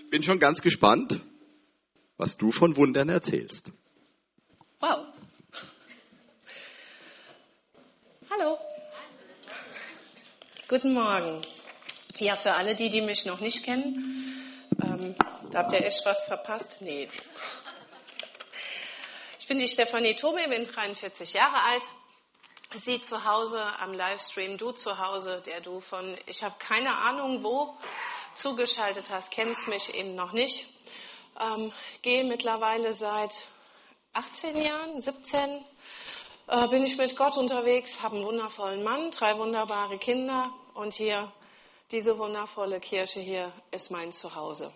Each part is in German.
bin schon ganz gespannt, was du von Wundern erzählst. Wow. Hallo. Guten Morgen. Ja, für alle, die mich noch nicht kennen, da habt ihr echt was verpasst? Nee. Ich bin die Stefanie Tome, bin 43 Jahre alt. Sie zu Hause am Livestream, du zu Hause, der du von, ich habe keine Ahnung wo, zugeschaltet hast, kennst mich eben noch nicht. Gehe mittlerweile seit 18 Jahren, 17, bin ich mit Gott unterwegs, habe einen wundervollen Mann, 3 wunderbare Kinder und hier, diese wundervolle Kirche hier ist mein Zuhause.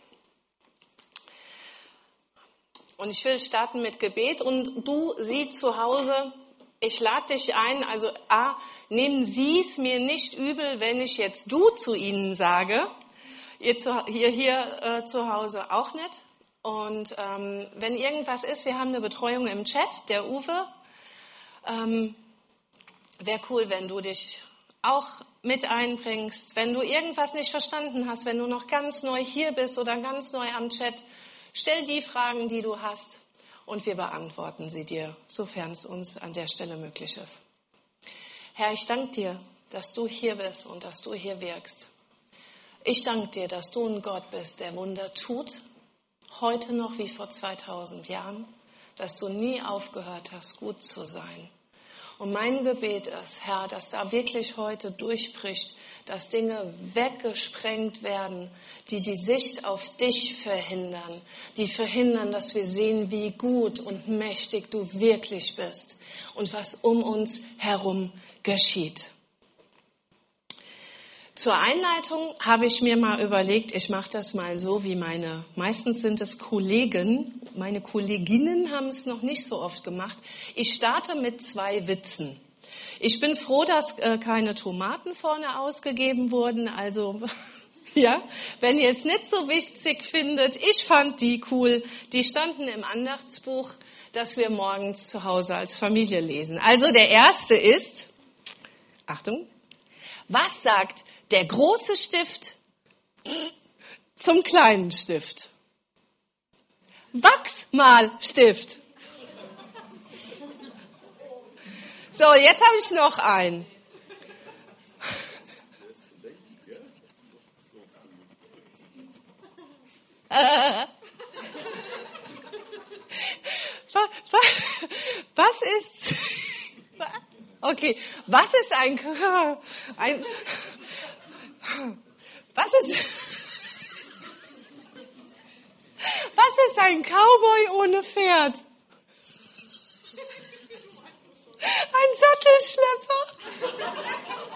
Und ich will starten mit Gebet und du, sie zu Hause, ich lade dich ein, also nehmen Sie es mir nicht übel, wenn ich jetzt du zu Ihnen sage, hier zu Hause auch nicht. Und wenn irgendwas ist, wir haben eine Betreuung im Chat, der Uwe, wäre cool, wenn du dich auch mit einbringst. Wenn du irgendwas nicht verstanden hast, wenn du noch ganz neu hier bist oder ganz neu am Chat, stell die Fragen, die du hast. Und wir beantworten sie dir, sofern es uns an der Stelle möglich ist. Herr, ich danke dir, dass du hier bist und dass du hier wirkst. Ich danke dir, dass du ein Gott bist, der Wunder tut, heute noch wie vor 2000 Jahren, dass du nie aufgehört hast, gut zu sein. Und mein Gebet ist, Herr, dass da wirklich heute durchbricht, dass Dinge weggesprengt werden, die die Sicht auf dich verhindern, die verhindern, dass wir sehen, wie gut und mächtig du wirklich bist und was um uns herum geschieht. Zur Einleitung habe ich mir mal überlegt, ich mache das mal so wie meistens sind es Kollegen, meine Kolleginnen haben es noch nicht so oft gemacht. Ich starte mit 2 Witzen. Ich bin froh, dass keine Tomaten vorne ausgegeben wurden, also ja, wenn ihr es nicht so witzig findet, ich fand die cool, die standen im Andachtsbuch, das wir morgens zu Hause als Familie lesen. Also der erste ist, Achtung, was sagt der große Stift zum kleinen Stift? Wachsmalstift. So, jetzt habe ich noch einen. Was ist... Okay, was ist ein Cowboy ohne Pferd? Ein Sattelschlepper.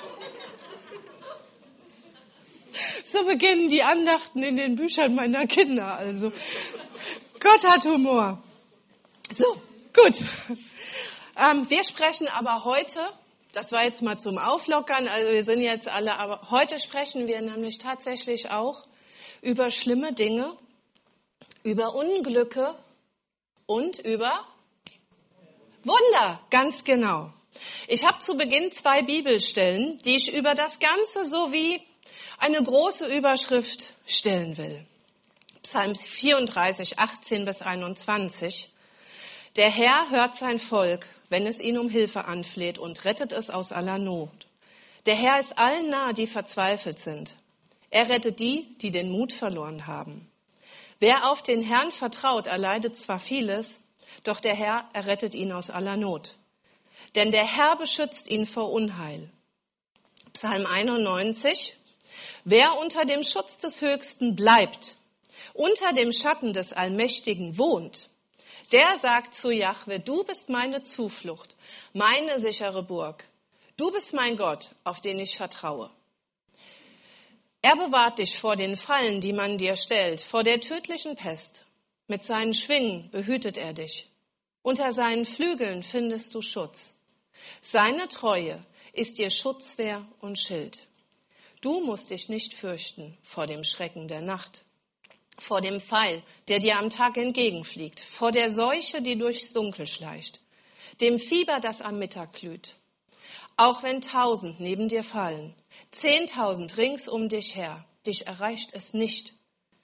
So beginnen die Andachten in den Büchern meiner Kinder. Also Gott hat Humor. So, gut. Wir sprechen aber heute, das war jetzt mal zum Auflockern, also wir sind jetzt alle, aber heute sprechen wir nämlich tatsächlich auch über schlimme Dinge, über Unglücke und über Wunder, ganz genau. Ich habe zu Beginn 2 Bibelstellen, die ich über das Ganze sowie eine große Überschrift stellen will. Psalm 34, 18 bis 21. Der Herr hört sein Volk, wenn es ihn um Hilfe anfleht und rettet es aus aller Not. Der Herr ist allen nah, die verzweifelt sind. Er rettet die, die den Mut verloren haben. Wer auf den Herrn vertraut, erleidet zwar vieles, doch der Herr errettet ihn aus aller Not. Denn der Herr beschützt ihn vor Unheil. Psalm 91. Wer unter dem Schutz des Höchsten bleibt, unter dem Schatten des Allmächtigen wohnt, der sagt zu Jahwe, du bist meine Zuflucht, meine sichere Burg. Du bist mein Gott, auf den ich vertraue. Er bewahrt dich vor den Fallen, die man dir stellt, vor der tödlichen Pest. Mit seinen Schwingen behütet er dich. Unter seinen Flügeln findest du Schutz. Seine Treue ist dir Schutzwehr und Schild. Du musst dich nicht fürchten vor dem Schrecken der Nacht, vor dem Pfeil, der dir am Tag entgegenfliegt, vor der Seuche, die durchs Dunkel schleicht, dem Fieber, das am Mittag glüht. Auch wenn 1000 neben dir fallen, 10.000 rings um dich her, dich erreicht es nicht.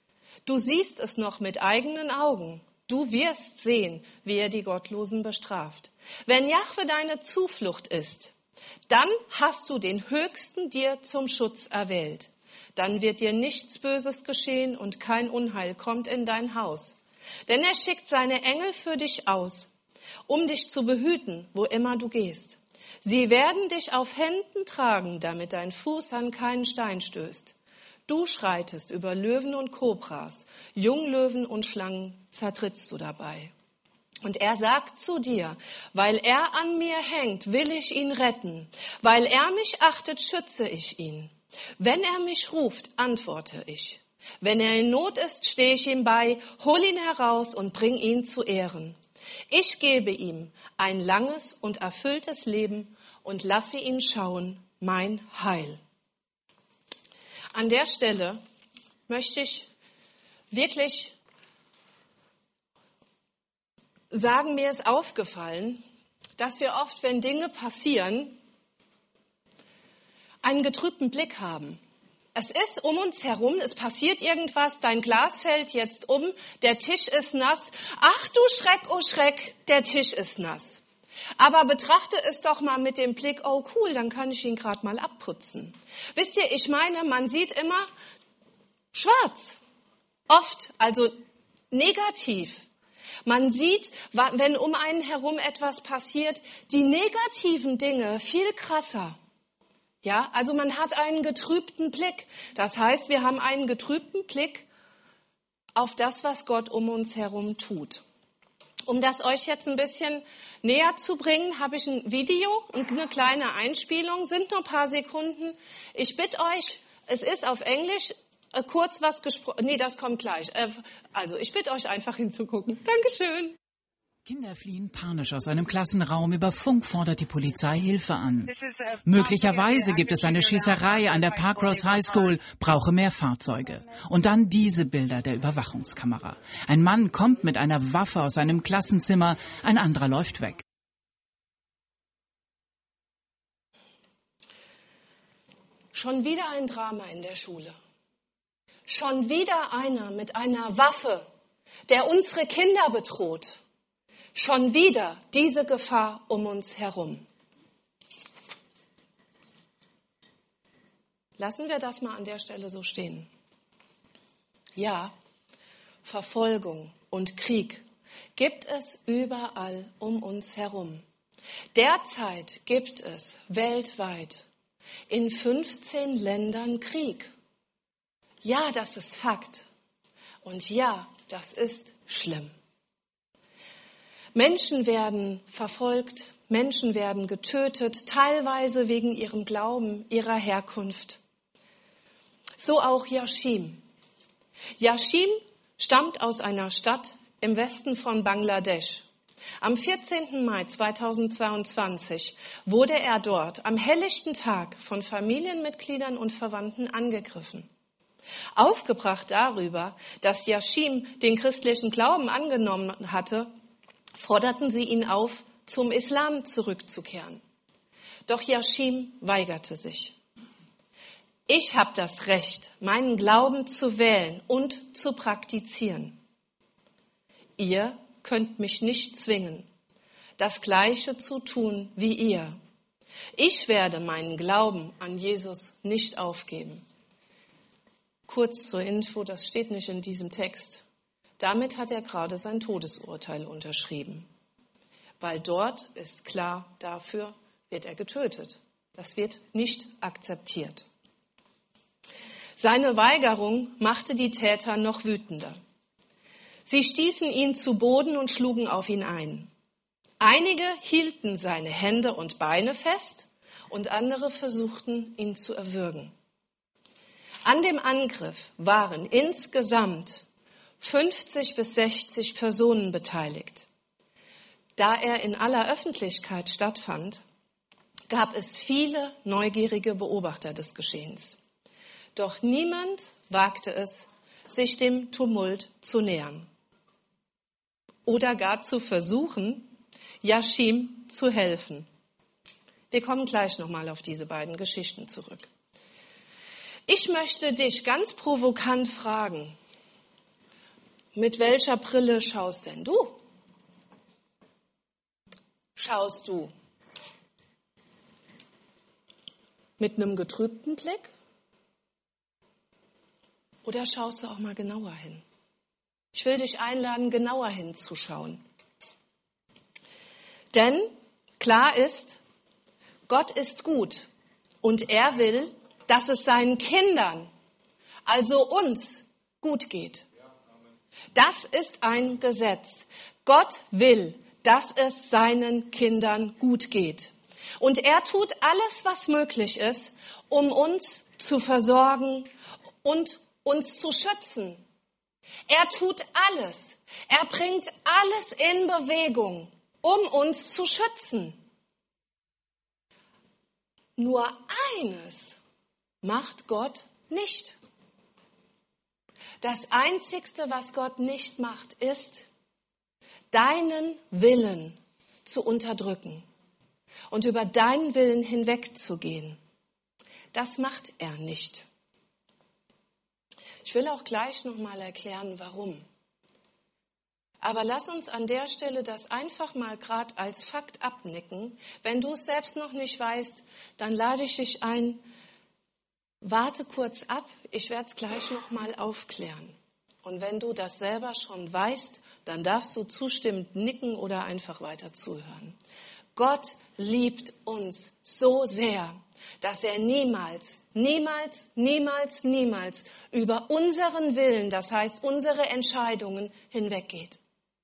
Du siehst es noch mit eigenen Augen. Du wirst sehen, wie er die Gottlosen bestraft. Wenn Jahwe deine Zuflucht ist, dann hast du den Höchsten dir zum Schutz erwählt. Dann wird dir nichts Böses geschehen und kein Unheil kommt in dein Haus. Denn er schickt seine Engel für dich aus, um dich zu behüten, wo immer du gehst. Sie werden dich auf Händen tragen, damit dein Fuß an keinen Stein stößt. Du schreitest über Löwen und Kobras, Junglöwen und Schlangen zertrittst du dabei. Und er sagt zu dir, weil er an mir hängt, will ich ihn retten. Weil er mich achtet, schütze ich ihn. Wenn er mich ruft, antworte ich. Wenn er in Not ist, stehe ich ihm bei, hol ihn heraus und bring ihn zu Ehren. Ich gebe ihm ein langes und erfülltes Leben und lasse ihn schauen, mein Heil. An der Stelle möchte ich wirklich sagen, mir ist aufgefallen, dass wir oft, wenn Dinge passieren, einen getrübten Blick haben. Es ist um uns herum, es passiert irgendwas, dein Glas fällt jetzt um, der Tisch ist nass. Ach du Schreck, oh Schreck, der Tisch ist nass. Aber betrachte es doch mal mit dem Blick, oh cool, dann kann ich ihn gerade mal abputzen. Wisst ihr, ich meine, man sieht immer schwarz, oft, also negativ. Man sieht, wenn um einen herum etwas passiert, die negativen Dinge viel krasser. Ja, also man hat einen getrübten Blick. Das heißt, wir haben einen getrübten Blick auf das, was Gott um uns herum tut. Um das euch jetzt ein bisschen näher zu bringen, habe ich ein Video und eine kleine Einspielung, sind nur ein paar Sekunden. Ich bitte euch, es ist auf Englisch, kurz was gesprochen, nee, das kommt gleich. Also ich bitte euch einfach hinzugucken. Dankeschön. Kinder fliehen panisch aus einem Klassenraum. Über Funk fordert die Polizei Hilfe an. Möglicherweise gibt es eine Schießerei an der Parkrose High School, brauche mehr Fahrzeuge. Und dann diese Bilder der Überwachungskamera. Ein Mann kommt mit einer Waffe aus seinem Klassenzimmer, ein anderer läuft weg. Schon wieder ein Drama in der Schule. Schon wieder einer mit einer Waffe, der unsere Kinder bedroht. Schon wieder diese Gefahr um uns herum. Lassen wir das mal an der Stelle so stehen. Ja, Verfolgung und Krieg gibt es überall um uns herum. Derzeit gibt es weltweit in 15 Ländern Krieg. Ja, das ist Fakt. Und ja, das ist schlimm. Menschen werden verfolgt, Menschen werden getötet, teilweise wegen ihrem Glauben, ihrer Herkunft. So auch Yashim. Yashim stammt aus einer Stadt im Westen von Bangladesch. Am 14. Mai 2022 wurde er dort am helllichten Tag von Familienmitgliedern und Verwandten angegriffen. Aufgebracht darüber, dass Yashim den christlichen Glauben angenommen hatte, forderten sie ihn auf, zum Islam zurückzukehren. Doch Yashim weigerte sich. Ich habe das Recht, meinen Glauben zu wählen und zu praktizieren. Ihr könnt mich nicht zwingen, das Gleiche zu tun wie ihr. Ich werde meinen Glauben an Jesus nicht aufgeben. Kurz zur Info, das steht nicht in diesem Text. Damit hat er gerade sein Todesurteil unterschrieben. Weil dort ist klar, dafür wird er getötet. Das wird nicht akzeptiert. Seine Weigerung machte die Täter noch wütender. Sie stießen ihn zu Boden und schlugen auf ihn ein. Einige hielten seine Hände und Beine fest und andere versuchten, ihn zu erwürgen. An dem Angriff waren insgesamt 50 bis 60 Personen beteiligt. Da er in aller Öffentlichkeit stattfand, gab es viele neugierige Beobachter des Geschehens. Doch niemand wagte es, sich dem Tumult zu nähern oder gar zu versuchen, Yashim zu helfen. Wir kommen gleich nochmal auf diese beiden Geschichten zurück. Ich möchte dich ganz provokant fragen, Mit welcher Brille schaust denn du? Schaust du mit einem getrübten Blick? Oder schaust du auch mal genauer hin? Ich will dich einladen, genauer hinzuschauen. Denn klar ist, Gott ist gut und er will, dass es seinen Kindern, also uns, gut geht. Das ist ein Gesetz. Gott will, dass es seinen Kindern gut geht. Und er tut alles, was möglich ist, um uns zu versorgen und uns zu schützen. Er tut alles. Er bringt alles in Bewegung, um uns zu schützen. Nur eines macht Gott nicht. Das Einzigste, was Gott nicht macht, ist, deinen Willen zu unterdrücken und über deinen Willen hinwegzugehen. Das macht er nicht. Ich will auch gleich nochmal erklären, warum. Aber lass uns an der Stelle das einfach mal gerade als Fakt abnicken. Wenn du es selbst noch nicht weißt, dann lade ich dich ein, warte kurz ab, ich werde es gleich nochmal aufklären. Und wenn du das selber schon weißt, dann darfst du zustimmend nicken oder einfach weiter zuhören. Gott liebt uns so sehr, dass er niemals über unseren Willen, das heißt unsere Entscheidungen, hinweggeht.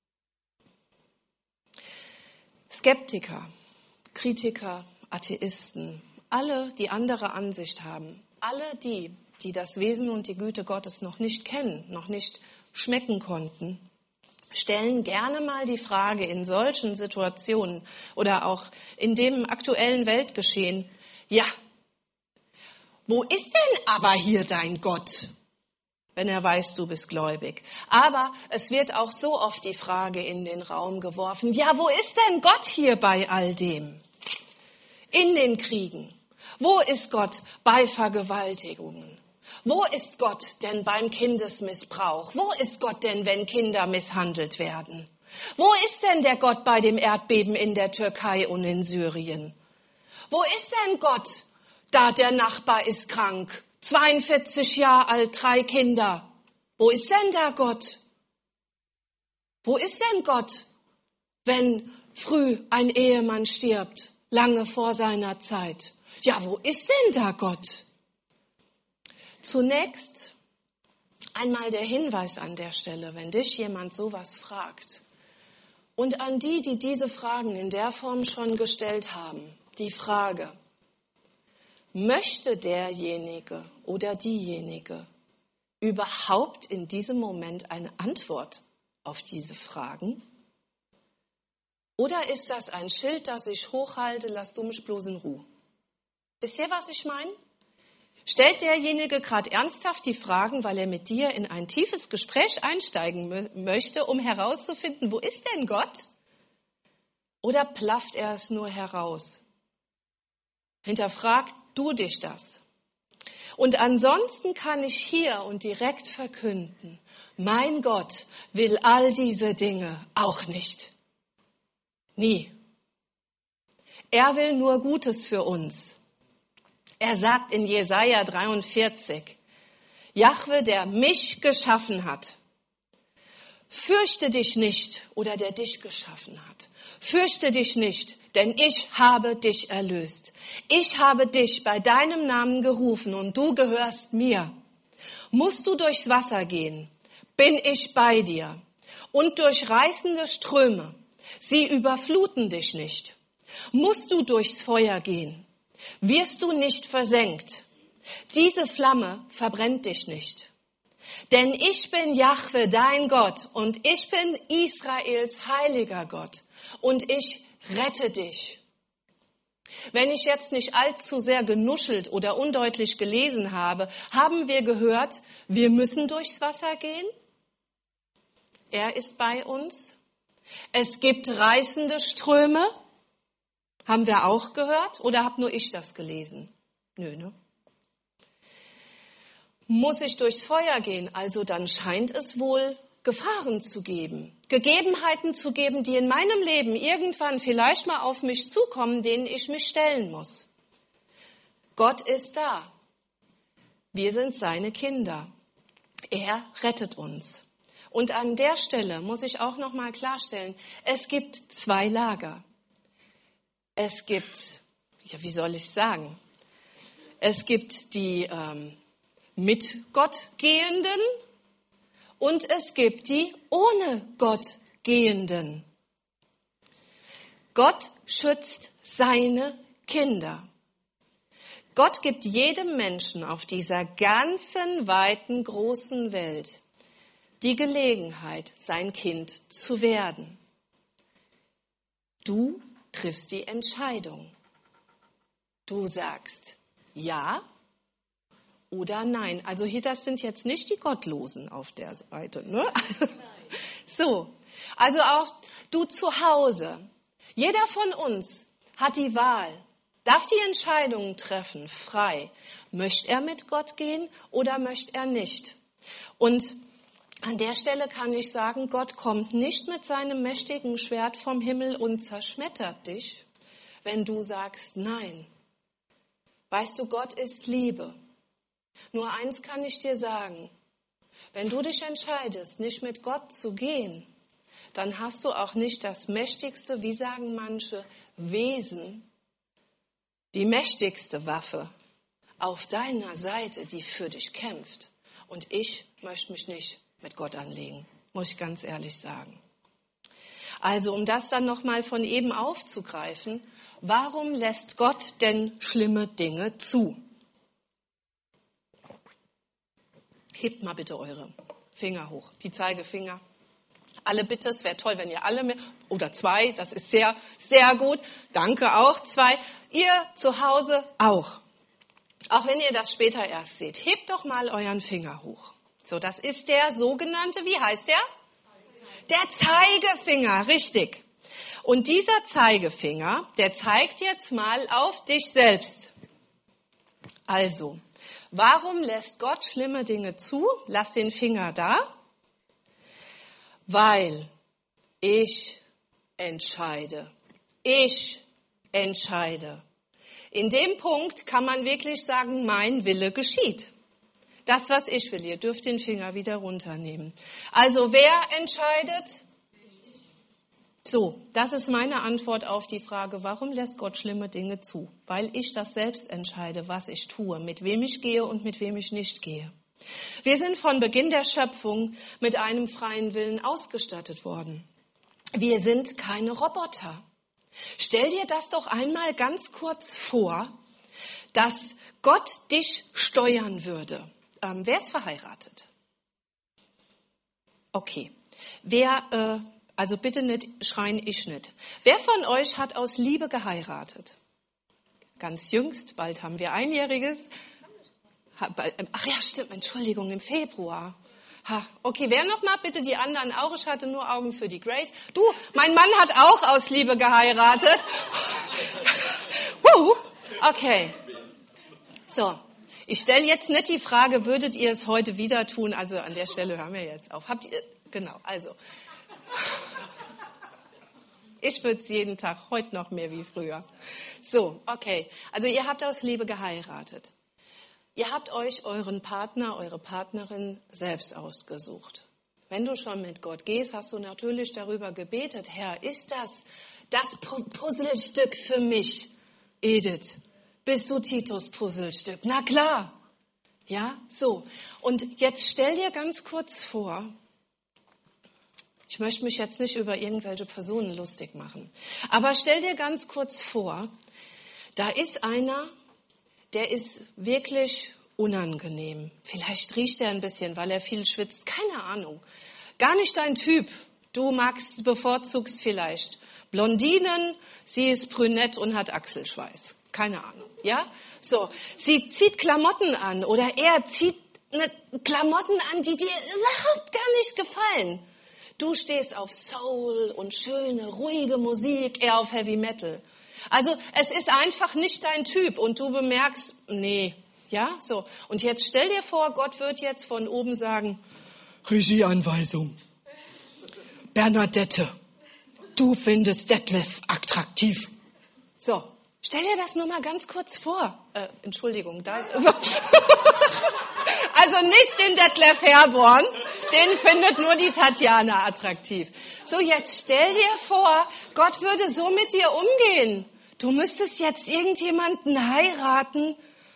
Skeptiker, Kritiker, Atheisten, alle, die andere Ansicht haben, alle die das Wesen und die Güte Gottes noch nicht kennen, noch nicht schmecken konnten, stellen gerne mal die Frage in solchen Situationen oder auch in dem aktuellen Weltgeschehen, ja, wo ist denn aber hier dein Gott, wenn er weiß, du bist gläubig? Aber es wird auch so oft die Frage in den Raum geworfen, ja, wo ist denn Gott hier bei all dem? In den Kriegen. Wo ist Gott bei Vergewaltigungen? Wo ist Gott denn beim Kindesmissbrauch? Wo ist Gott denn, wenn Kinder misshandelt werden? Wo ist denn der Gott bei dem Erdbeben in der Türkei und in Syrien? Wo ist denn Gott, da der Nachbar ist krank, 42 Jahre alt, 3 Kinder? Wo ist denn da Gott? Wo ist denn Gott, wenn früh ein Ehemann stirbt, lange vor seiner Zeit? Ja, wo ist denn da Gott? Zunächst einmal der Hinweis an der Stelle, wenn dich jemand sowas fragt und an die diese Fragen in der Form schon gestellt haben, die Frage, möchte derjenige oder diejenige überhaupt in diesem Moment eine Antwort auf diese Fragen? Oder ist das ein Schild, das ich hochhalte, lass du mich bloß in Ruhe? Wisst ihr, was ich meine? Stellt derjenige gerade ernsthaft die Fragen, weil er mit dir in ein tiefes Gespräch einsteigen möchte, um herauszufinden, wo ist denn Gott? Oder plafft er es nur heraus? Hinterfragt du dich das. Und ansonsten kann ich hier und direkt verkünden, mein Gott will all diese Dinge auch nicht. Nie. Er will nur Gutes für uns. Er sagt in Jesaja 43, Jahwe, der mich geschaffen hat, fürchte dich nicht, oder der dich geschaffen hat, fürchte dich nicht, denn ich habe dich erlöst. Ich habe dich bei deinem Namen gerufen und du gehörst mir. Musst du durchs Wasser gehen, bin ich bei dir. Und durch reißende Ströme, sie überfluten dich nicht. Musst du durchs Feuer gehen, wirst du nicht versenkt. Diese Flamme verbrennt dich nicht. Denn ich bin Jahwe, dein Gott, und ich bin Israels heiliger Gott, und ich rette dich. Wenn ich jetzt nicht allzu sehr genuschelt oder undeutlich gelesen habe, haben wir gehört, wir müssen durchs Wasser gehen. Er ist bei uns. Es gibt reißende Ströme. Haben wir auch gehört oder habe nur ich das gelesen? Nö, ne? Muss ich durchs Feuer gehen? Also dann scheint es wohl Gefahren zu geben, Gegebenheiten zu geben, die in meinem Leben irgendwann vielleicht mal auf mich zukommen, denen ich mich stellen muss. Gott ist da. Wir sind seine Kinder. Er rettet uns. Und an der Stelle muss ich auch noch mal klarstellen, es gibt zwei Lager. Es gibt, ja, wie soll ich sagen? Es gibt die mit Gott Gehenden und es gibt die ohne Gott Gehenden. Gott schützt seine Kinder. Gott gibt jedem Menschen auf dieser ganzen, weiten, großen Welt die Gelegenheit, sein Kind zu werden. Du triffst die Entscheidung. Du sagst ja oder nein. Also hier, das sind jetzt nicht die Gottlosen auf der Seite, ne? So, also auch du zu Hause. Jeder von uns hat die Wahl, darf die Entscheidung treffen, frei. Möchte er mit Gott gehen oder möchte er nicht? Und an der Stelle kann ich sagen, Gott kommt nicht mit seinem mächtigen Schwert vom Himmel und zerschmettert dich, wenn du sagst nein. Weißt du, Gott ist Liebe. Nur eins kann ich dir sagen, wenn du dich entscheidest, nicht mit Gott zu gehen, dann hast du auch nicht das mächtigste, wie sagen manche, Wesen, die mächtigste Waffe auf deiner Seite, die für dich kämpft. Und ich möchte mich nicht mit Gott anlegen, muss ich ganz ehrlich sagen. Also um das dann nochmal von eben aufzugreifen, warum lässt Gott denn schlimme Dinge zu? Hebt mal bitte eure Finger hoch, die Zeigefinger. Alle bitte, es wäre toll, wenn ihr alle mehr, oder zwei, das ist sehr, sehr gut. Danke auch, zwei. Ihr zu Hause auch. Auch wenn ihr das später erst seht, hebt doch mal euren Finger hoch. So, das ist der sogenannte, wie heißt der? Der Zeigefinger, richtig. Und dieser Zeigefinger, der zeigt jetzt mal auf dich selbst. Also, warum lässt Gott schlimme Dinge zu? Lass den Finger da. Weil ich entscheide. Ich entscheide. In dem Punkt kann man wirklich sagen, mein Wille geschieht. Das, was ich will, ihr dürft den Finger wieder runternehmen. Also wer entscheidet? So, das ist meine Antwort auf die Frage, warum lässt Gott schlimme Dinge zu? Weil ich das selbst entscheide, was ich tue, mit wem ich gehe und mit wem ich nicht gehe. Wir sind von Beginn der Schöpfung mit einem freien Willen ausgestattet worden. Wir sind keine Roboter. Stell dir das doch einmal ganz kurz vor, dass Gott dich steuern würde. Wer ist verheiratet? Okay. Wer, also bitte nicht schreien, ich nicht. Wer von euch hat aus Liebe geheiratet? Ganz jüngst, bald haben wir Einjähriges. Ach ja, stimmt, Entschuldigung, im Februar. Okay, wer noch mal? Bitte die anderen auch. Ich hatte nur Augen für die Grace. Du, mein Mann hat auch aus Liebe geheiratet. Okay. So, ich stelle jetzt nicht die Frage, würdet ihr es heute wieder tun? Also an der Stelle hören wir jetzt auf. Habt ihr, genau, also. Ich würde es jeden Tag, heute noch mehr wie früher. So, okay. Also ihr habt aus Liebe geheiratet. Ihr habt euch euren Partner, eure Partnerin selbst ausgesucht. Wenn du schon mit Gott gehst, hast du natürlich darüber gebetet, Herr, ist das Puzzlestück für mich, Edith? Bist du Titus Puzzlestück? Na klar. Ja, so. Und jetzt stell dir ganz kurz vor, ich möchte mich jetzt nicht über irgendwelche Personen lustig machen, aber stell dir ganz kurz vor, da ist einer, der ist wirklich unangenehm. Vielleicht riecht er ein bisschen, weil er viel schwitzt. Keine Ahnung. Gar nicht dein Typ. Du bevorzugst vielleicht Blondinen, sie ist brünett und hat Achselschweiß. Keine Ahnung. Ja? So. Sie zieht Klamotten an oder er zieht Klamotten an, die dir überhaupt gar nicht gefallen. Du stehst auf Soul und schöne, ruhige Musik, eher auf Heavy Metal. Also es ist einfach nicht dein Typ und du bemerkst, nee, ja, so. Und jetzt stell dir vor, Gott wird jetzt von oben sagen, Regieanweisung, Bernadette, du findest Detlef attraktiv. So, stell dir das nur mal ganz kurz vor. Entschuldigung, also nicht den Detlef Herborn, den findet nur die Tatjana attraktiv. So, jetzt stell dir vor, Gott würde so mit dir umgehen. Du müsstest jetzt irgendjemanden heiraten,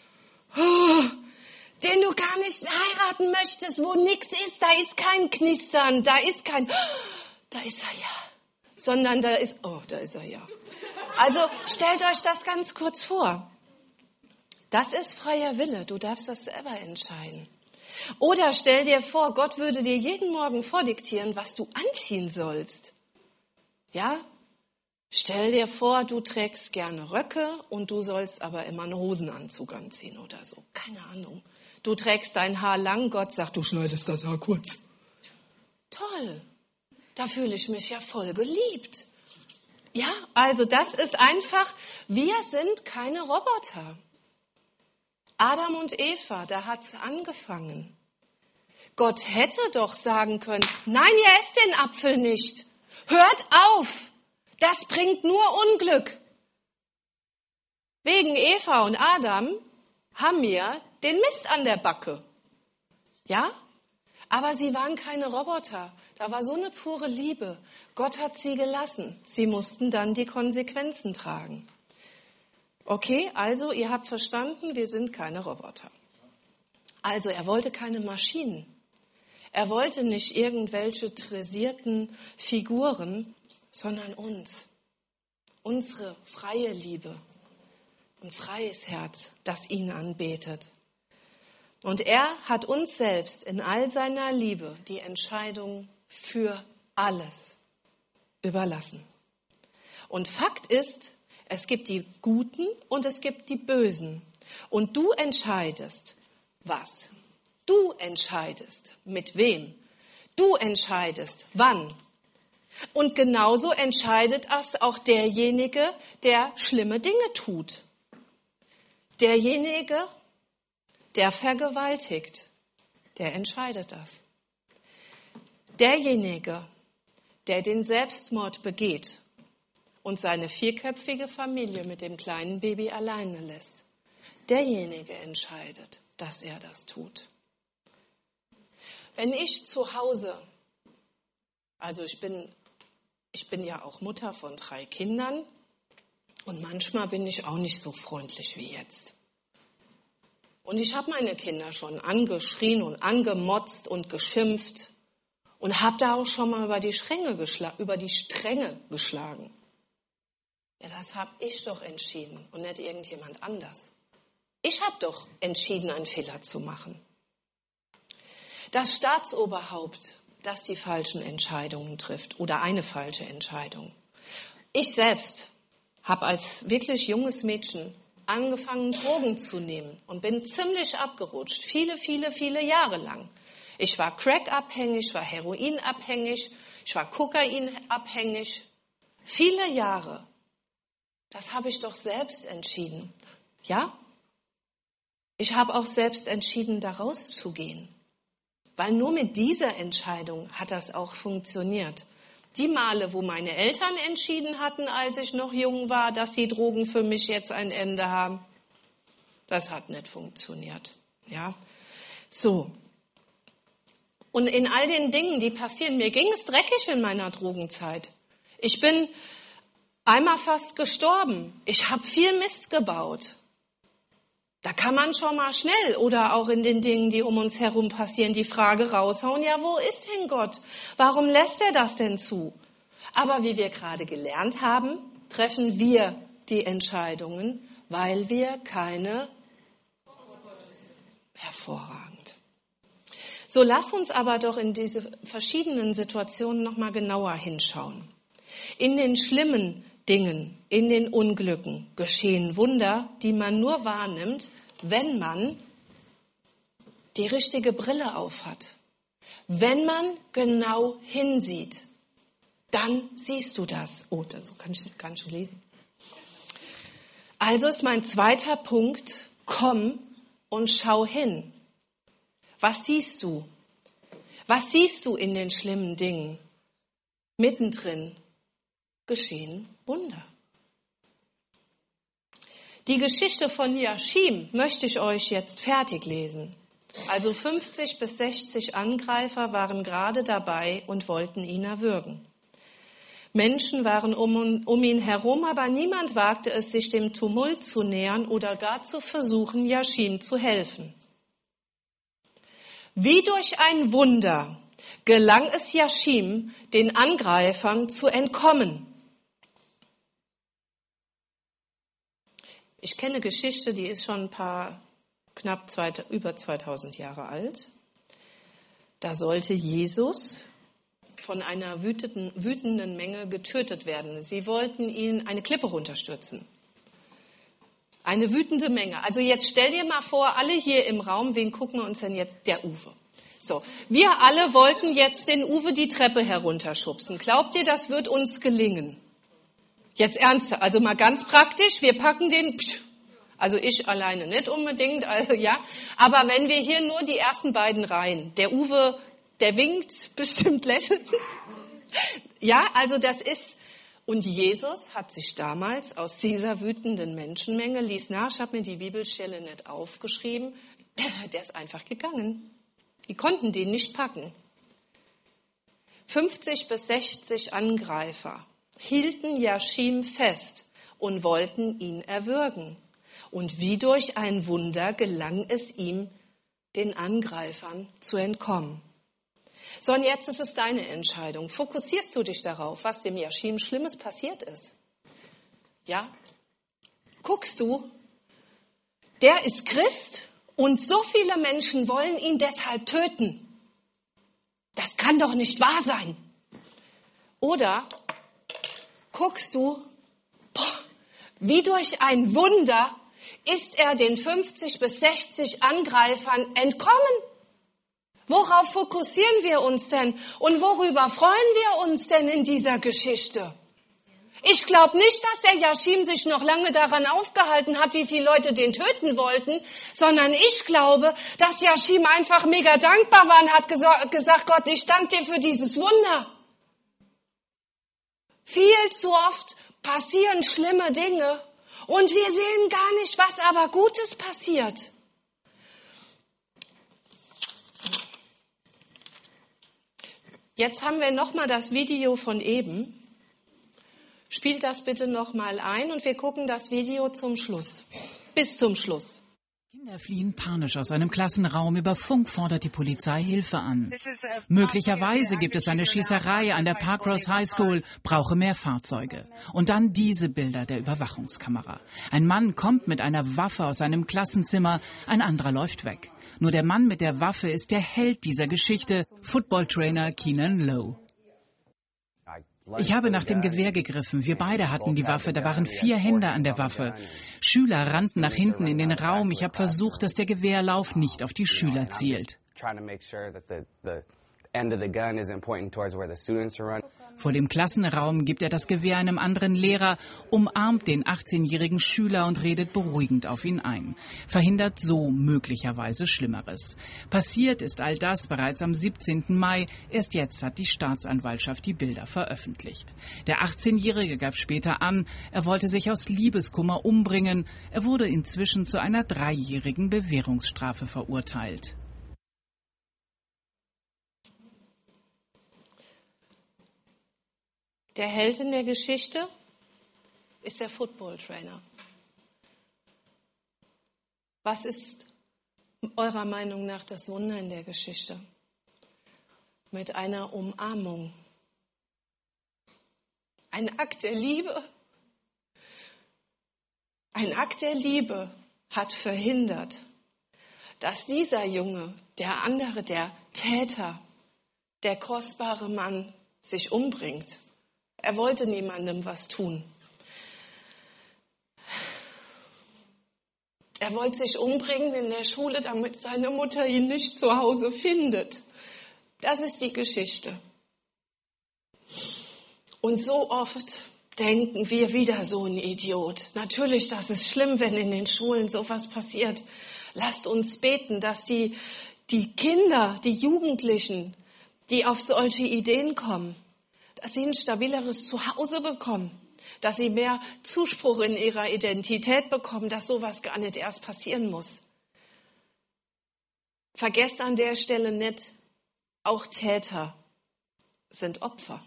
den du gar nicht heiraten möchtest, wo nichts ist, da ist kein Knistern, da ist er ja, sondern da ist er ja. Also stellt euch das ganz kurz vor. Das ist freier Wille, du darfst das selber entscheiden. Oder stell dir vor, Gott würde dir jeden Morgen vordiktieren, was du anziehen sollst. Ja? Stell dir vor, du trägst gerne Röcke und du sollst aber immer einen Hosenanzug anziehen oder so. Keine Ahnung. Du trägst dein Haar lang, Gott sagt, du schneidest das Haar kurz. Toll. Da fühle ich mich ja voll geliebt. Ja, also das ist einfach, wir sind keine Roboter. Adam und Eva, da hat's angefangen. Gott hätte doch sagen können, nein, ihr esst den Apfel nicht. Hört auf, das bringt nur Unglück. Wegen Eva und Adam haben wir den Mist an der Backe. Ja? Aber sie waren keine Roboter. Da war so eine pure Liebe. Gott hat sie gelassen. Sie mussten dann die Konsequenzen tragen. Okay, also ihr habt verstanden, wir sind keine Roboter. Also er wollte keine Maschinen. Er wollte nicht irgendwelche dressierten Figuren, sondern uns. Unsere freie Liebe. Ein freies Herz, das ihn anbetet. Und er hat uns selbst in all seiner Liebe die Entscheidung für alles überlassen. Und Fakt ist, es gibt die Guten und es gibt die Bösen. Und du entscheidest, was? Du entscheidest, mit wem? Du entscheidest, wann? Und genauso entscheidet es auch derjenige, der schlimme Dinge tut. Derjenige, der vergewaltigt, der entscheidet das. Derjenige, der den Selbstmord begeht und seine 4-köpfige Familie mit dem kleinen Baby alleine lässt, derjenige entscheidet, dass er das tut. Wenn ich zu Hause, also ich bin ja auch Mutter von 3 Kindern und manchmal bin ich auch nicht so freundlich wie jetzt. Und ich habe meine Kinder schon angeschrien und angemotzt und geschimpft und habe da auch schon mal über die Stränge geschlagen. Ja, das habe ich doch entschieden und nicht irgendjemand anders. Ich habe doch entschieden, einen Fehler zu machen. Das Staatsoberhaupt, das die falschen Entscheidungen trifft oder eine falsche Entscheidung. Ich selbst habe als wirklich junges Mädchen angefangen, Drogen zu nehmen und bin ziemlich abgerutscht, viele Jahre lang. Ich war Crack-abhängig, ich war Heroin-abhängig, ich war Kokain-abhängig. Viele Jahre. Das habe ich doch selbst entschieden. Ja? Ich habe auch selbst entschieden, da rauszugehen. Weil nur mit dieser Entscheidung hat das auch funktioniert. Die Male, wo meine Eltern entschieden hatten, als ich noch jung war, dass die Drogen für mich jetzt ein Ende haben, das hat nicht funktioniert. Ja, so. Und in all den Dingen, die passieren, mir ging es dreckig in meiner Drogenzeit. Ich bin einmal fast gestorben. Ich habe viel Mist gebaut. Da kann man schon mal schnell oder auch in den Dingen, die um uns herum passieren, die Frage raushauen, ja, wo ist denn Gott? Warum lässt er das denn zu? Aber wie wir gerade gelernt haben, treffen wir die Entscheidungen, weil wir keine... Hervorragend. So, lass uns aber doch in diese verschiedenen Situationen nochmal genauer hinschauen. In den schlimmen Dingen, in den Unglücken geschehen Wunder, die man nur wahrnimmt, wenn man die richtige Brille aufhat. Wenn man genau hinsieht, dann siehst du das. Oh, so kann ich gar nicht lesen. Also ist mein zweiter Punkt, komm und schau hin. Was siehst du? Was siehst du in den schlimmen Dingen? mittendrin geschehen Wunder. Die Geschichte von Jaschim möchte ich euch jetzt fertig lesen. Also 50 bis 60 Angreifer waren gerade dabei und wollten ihn erwürgen. Menschen waren um ihn herum, aber niemand wagte es, sich dem Tumult zu nähern oder gar zu versuchen, Jaschim zu helfen. Wie durch ein Wunder gelang es Jaschim, den Angreifern zu entkommen. Ich kenne Geschichte, die ist schon über 2000 Jahre alt. Da sollte Jesus von einer wütenden Menge getötet werden. Sie wollten ihn eine Klippe runterstürzen. Eine wütende Menge. Also jetzt stell dir mal vor, alle hier im Raum, wen gucken wir uns denn jetzt? Der Uwe. So, wir alle wollten jetzt den Uwe die Treppe herunterschubsen. Glaubt ihr, das wird uns gelingen? Jetzt ernsthaft, also mal ganz praktisch, wir packen den, also ich alleine nicht unbedingt, also ja, aber wenn wir hier nur die ersten beiden Reihen, der Uwe, der winkt, bestimmt lächelt. Ja, also das ist, und Jesus hat sich damals aus dieser wütenden Menschenmenge, lies nach, ich habe mir die Bibelstelle nicht aufgeschrieben, der ist einfach gegangen. Die konnten den nicht packen. 50 bis 60 Angreifer hielten Jaschim fest und wollten ihn erwürgen. Und wie durch ein Wunder gelang es ihm, den Angreifern zu entkommen. So, und jetzt ist es deine Entscheidung. Fokussierst du dich darauf, was dem Jaschim Schlimmes passiert ist? Ja? Guckst du, der ist Christ und so viele Menschen wollen ihn deshalb töten. Das kann doch nicht wahr sein. Oder guckst du, wie durch ein Wunder ist er den 50 bis 60 Angreifern entkommen. Worauf fokussieren wir uns denn? Und worüber freuen wir uns denn in dieser Geschichte? Ich glaube nicht, dass der Jaschim sich noch lange daran aufgehalten hat, wie viele Leute den töten wollten, sondern ich glaube, dass Jaschim einfach mega dankbar war und hat gesagt, Gott, ich danke dir für dieses Wunder. Viel zu oft passieren schlimme Dinge und wir sehen gar nicht, was aber Gutes passiert. Jetzt haben wir nochmal das Video von eben. Spielt das bitte nochmal ein und wir gucken das Video zum Schluss. Bis zum Schluss. Kinder fliehen panisch aus einem Klassenraum. Über Funk fordert die Polizei Hilfe an. Möglicherweise gibt es eine Schießerei an der Parkrose High School, brauche mehr Fahrzeuge. Und dann diese Bilder der Überwachungskamera. Ein Mann kommt mit einer Waffe aus seinem Klassenzimmer, ein anderer läuft weg. Nur der Mann mit der Waffe ist der Held dieser Geschichte, Footballtrainer Keenan Lowe. Ich habe nach dem Gewehr gegriffen. Wir beide hatten die Waffe. Da waren 4 Hände an der Waffe. Schüler rannten nach hinten in den Raum. Ich habe versucht, dass der Gewehrlauf nicht auf die Schüler zielt. Vor dem Klassenraum gibt er das Gewehr einem anderen Lehrer, umarmt den 18-jährigen Schüler und redet beruhigend auf ihn ein. Verhindert so möglicherweise Schlimmeres. Passiert ist all das bereits am 17. Mai. Erst jetzt hat die Staatsanwaltschaft die Bilder veröffentlicht. Der 18-Jährige gab später an, er wollte sich aus Liebeskummer umbringen. Er wurde inzwischen zu einer 3-jährigen Bewährungsstrafe verurteilt. Der Held in der Geschichte ist der Footballtrainer. Was ist eurer Meinung nach das Wunder in der Geschichte? Mit einer Umarmung. Ein Akt der Liebe. Ein Akt der Liebe hat verhindert, dass dieser Junge, der andere, der Täter, der kostbare Mann sich umbringt. Er wollte niemandem was tun. Er wollte sich umbringen in der Schule, damit seine Mutter ihn nicht zu Hause findet. Das ist die Geschichte. Und so oft denken wir wieder so ein Idiot. Natürlich, das ist schlimm, wenn in den Schulen sowas passiert. Lasst uns beten, dass die Kinder, die Jugendlichen, die auf solche Ideen kommen, dass sie ein stabileres Zuhause bekommen, dass sie mehr Zuspruch in ihrer Identität bekommen, dass sowas gar nicht erst passieren muss. Vergesst an der Stelle nicht, auch Täter sind Opfer.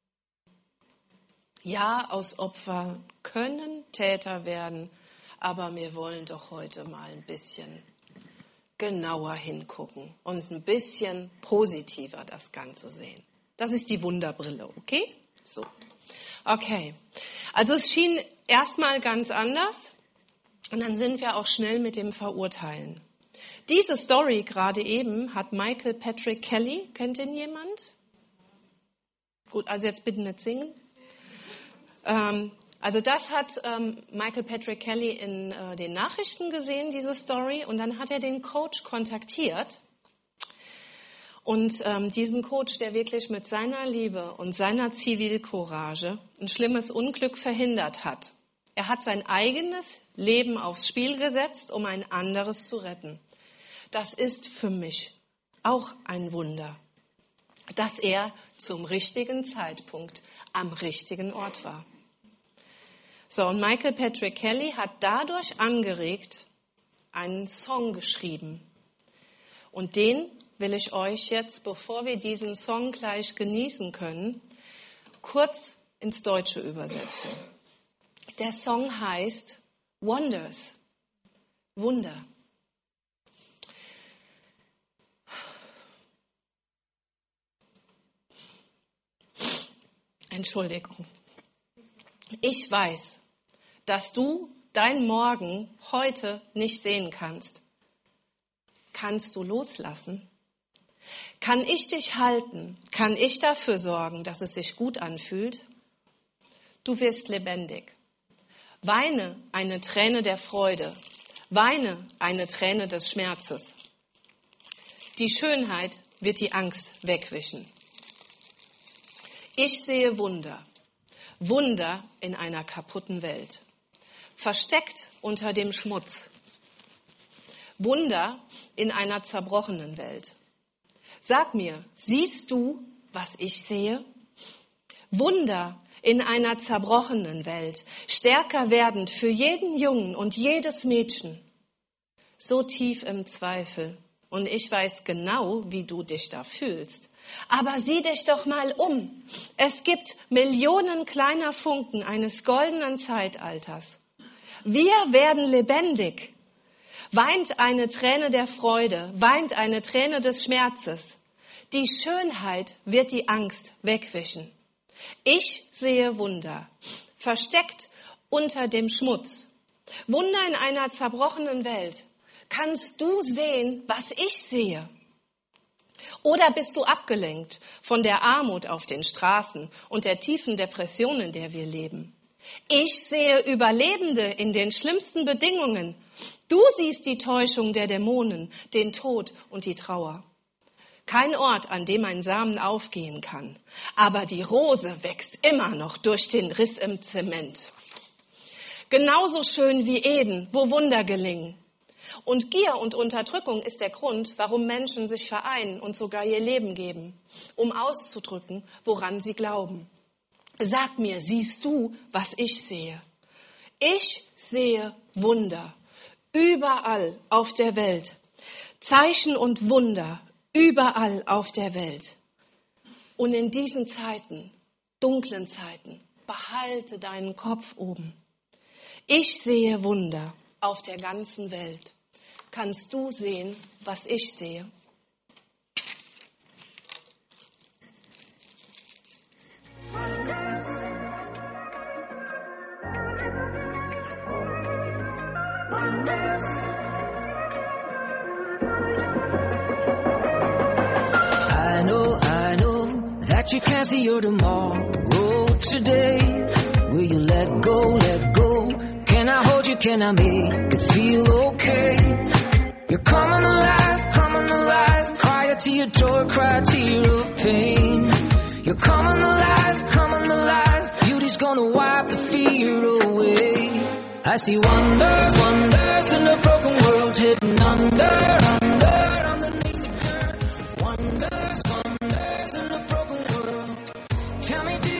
Ja, aus Opfern können Täter werden, aber wir wollen doch heute mal ein bisschen genauer hingucken und ein bisschen positiver das Ganze sehen. Das ist die Wunderbrille, okay? So. Okay. Also es schien erstmal ganz anders und dann sind wir auch schnell mit dem Verurteilen. Diese Story gerade eben hat Michael Patrick Kelly, kennt ihn jemand? Gut, also jetzt bitte nicht singen. Also das hat Michael Patrick Kelly in den Nachrichten gesehen, diese Story, und dann hat er den Coach kontaktiert. Und diesen Coach, der wirklich mit seiner Liebe und seiner Zivilcourage ein schlimmes Unglück verhindert hat. Er hat sein eigenes Leben aufs Spiel gesetzt, um ein anderes zu retten. Das ist für mich auch ein Wunder, dass er zum richtigen Zeitpunkt am richtigen Ort war. So, und Michael Patrick Kelly hat dadurch angeregt einen Song geschrieben. Und den will ich euch jetzt, bevor wir diesen Song gleich genießen können, kurz ins Deutsche übersetzen. Der Song heißt Wonders, Wunder. Entschuldigung. Ich weiß, dass du dein Morgen heute nicht sehen kannst. Kannst du loslassen? Kann ich dich halten? Kann ich dafür sorgen, dass es sich gut anfühlt? Du wirst lebendig. Weine eine Träne der Freude. Weine eine Träne des Schmerzes. Die Schönheit wird die Angst wegwischen. Ich sehe Wunder. Wunder in einer kaputten Welt. Versteckt unter dem Schmutz. Wunder in einer zerbrochenen Welt. Sag mir, siehst du, was ich sehe? Wunder in einer zerbrochenen Welt, stärker werdend für jeden Jungen und jedes Mädchen. So tief im Zweifel. Und ich weiß genau, wie du dich da fühlst. Aber sieh dich doch mal um. Es gibt Millionen kleiner Funken eines goldenen Zeitalters. Wir werden lebendig. Weint eine Träne der Freude, weint eine Träne des Schmerzes. Die Schönheit wird die Angst wegwischen. Ich sehe Wunder, versteckt unter dem Schmutz. Wunder in einer zerbrochenen Welt. Kannst du sehen, was ich sehe? Oder bist du abgelenkt von der Armut auf den Straßen und der tiefen Depression, in der wir leben? Ich sehe Überlebende in den schlimmsten Bedingungen. Du siehst die Täuschung der Dämonen, den Tod und die Trauer. Kein Ort, an dem ein Samen aufgehen kann. Aber die Rose wächst immer noch durch den Riss im Zement. Genauso schön wie Eden, wo Wunder gelingen. Und Gier und Unterdrückung ist der Grund, warum Menschen sich vereinen und sogar ihr Leben geben, um auszudrücken, woran sie glauben. Sag mir, siehst du, was ich sehe? Ich sehe Wunder, überall auf der Welt. Zeichen und Wunder, überall auf der Welt. Und in diesen Zeiten, dunklen Zeiten, behalte deinen Kopf oben. Ich sehe Wunder auf der ganzen Welt. Kannst du sehen, was ich sehe? I know that you can't see your tomorrow today. Will you let go? Can I hold you? Can I make it feel okay? You're coming alive, cry a tear joy, cry a tear of pain. You're coming alive, beauty's gonna wipe the fear away. I see wonders in a broken world, hidden underneath the dirt. Wonders in a broken world. Tell me, do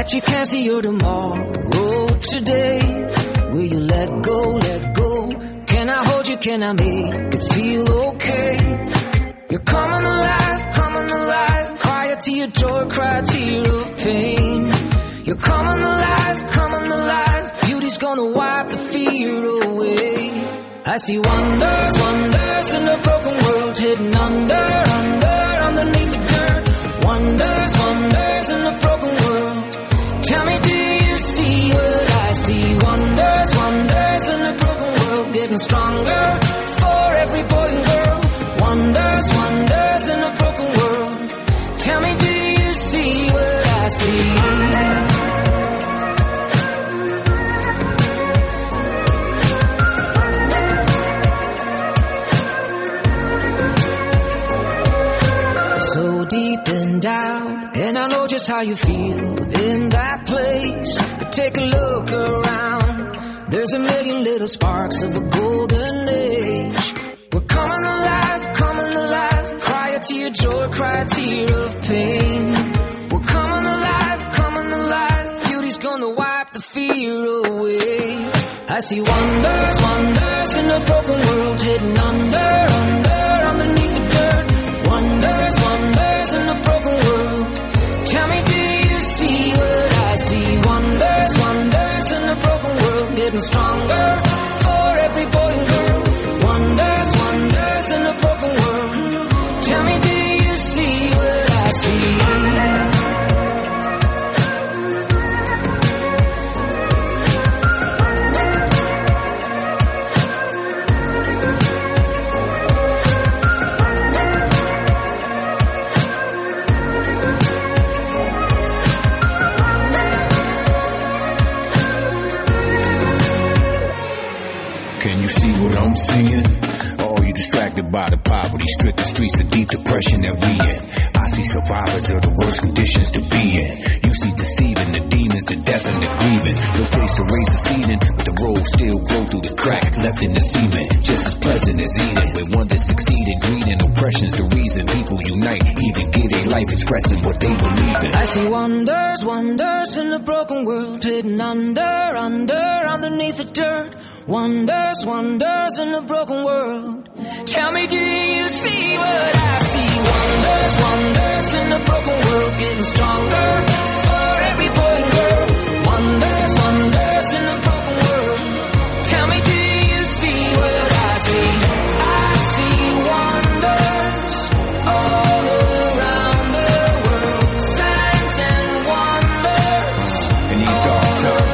that you can't see your tomorrow today? Will you let go, let go? Can I hold you, can I make it feel okay? You're coming alive, cry a tear of joy, cry a tear of pain. You're coming alive, beauty's gonna wipe the fear away. I see wonders, wonders in a broken world, hidden under, underneath the dirt. Wonders, wonders in a broken world. Tell me, do you see what I see? Wonders, wonders in a broken world, getting stronger for every boy and girl. Wonders, wonders in a broken world. Tell me, do you see what I see? So deep in doubt, and I know just how you feel in that place. But take a look around, there's a million little sparks of a golden age. We're coming alive, cry a tear of joy, cry a tear of pain. We're coming alive, beauty's gonna wipe the fear away. I see wonders, wonders in a broken world, hidden under, underneath the dirt. Wonders, wonders in a broken world. Tell me, do you see what I see? Wonders, wonders in a broken world, getting stronger for every boy and girl. Wonders, wonders in a broken world. Tell me, do you see what I see? Can you see what I'm seeing? Oh, you distracted by the poverty, stricken streets of deep depression that we in. I see survivors of the worst conditions to be in. You see deceiving, the demons, the death and the grieving. No place to raise a seeding, but the road still grow through the crack left in the cement. Just as pleasant as eating, when one that succeed in greed and oppression's the reason people unite, even get a life expressing what they believe in. I see wonders, wonders in the broken world, hidden under, underneath the dirt. Wonders, wonders in the broken world. Tell me, do you see what I see? Wonders, wonders in the broken world, getting stronger for every boy and girl. Wonders, wonders in the broken world. Tell me, do you see what I see? I see wonders all around the world, signs and wonders in these dark times.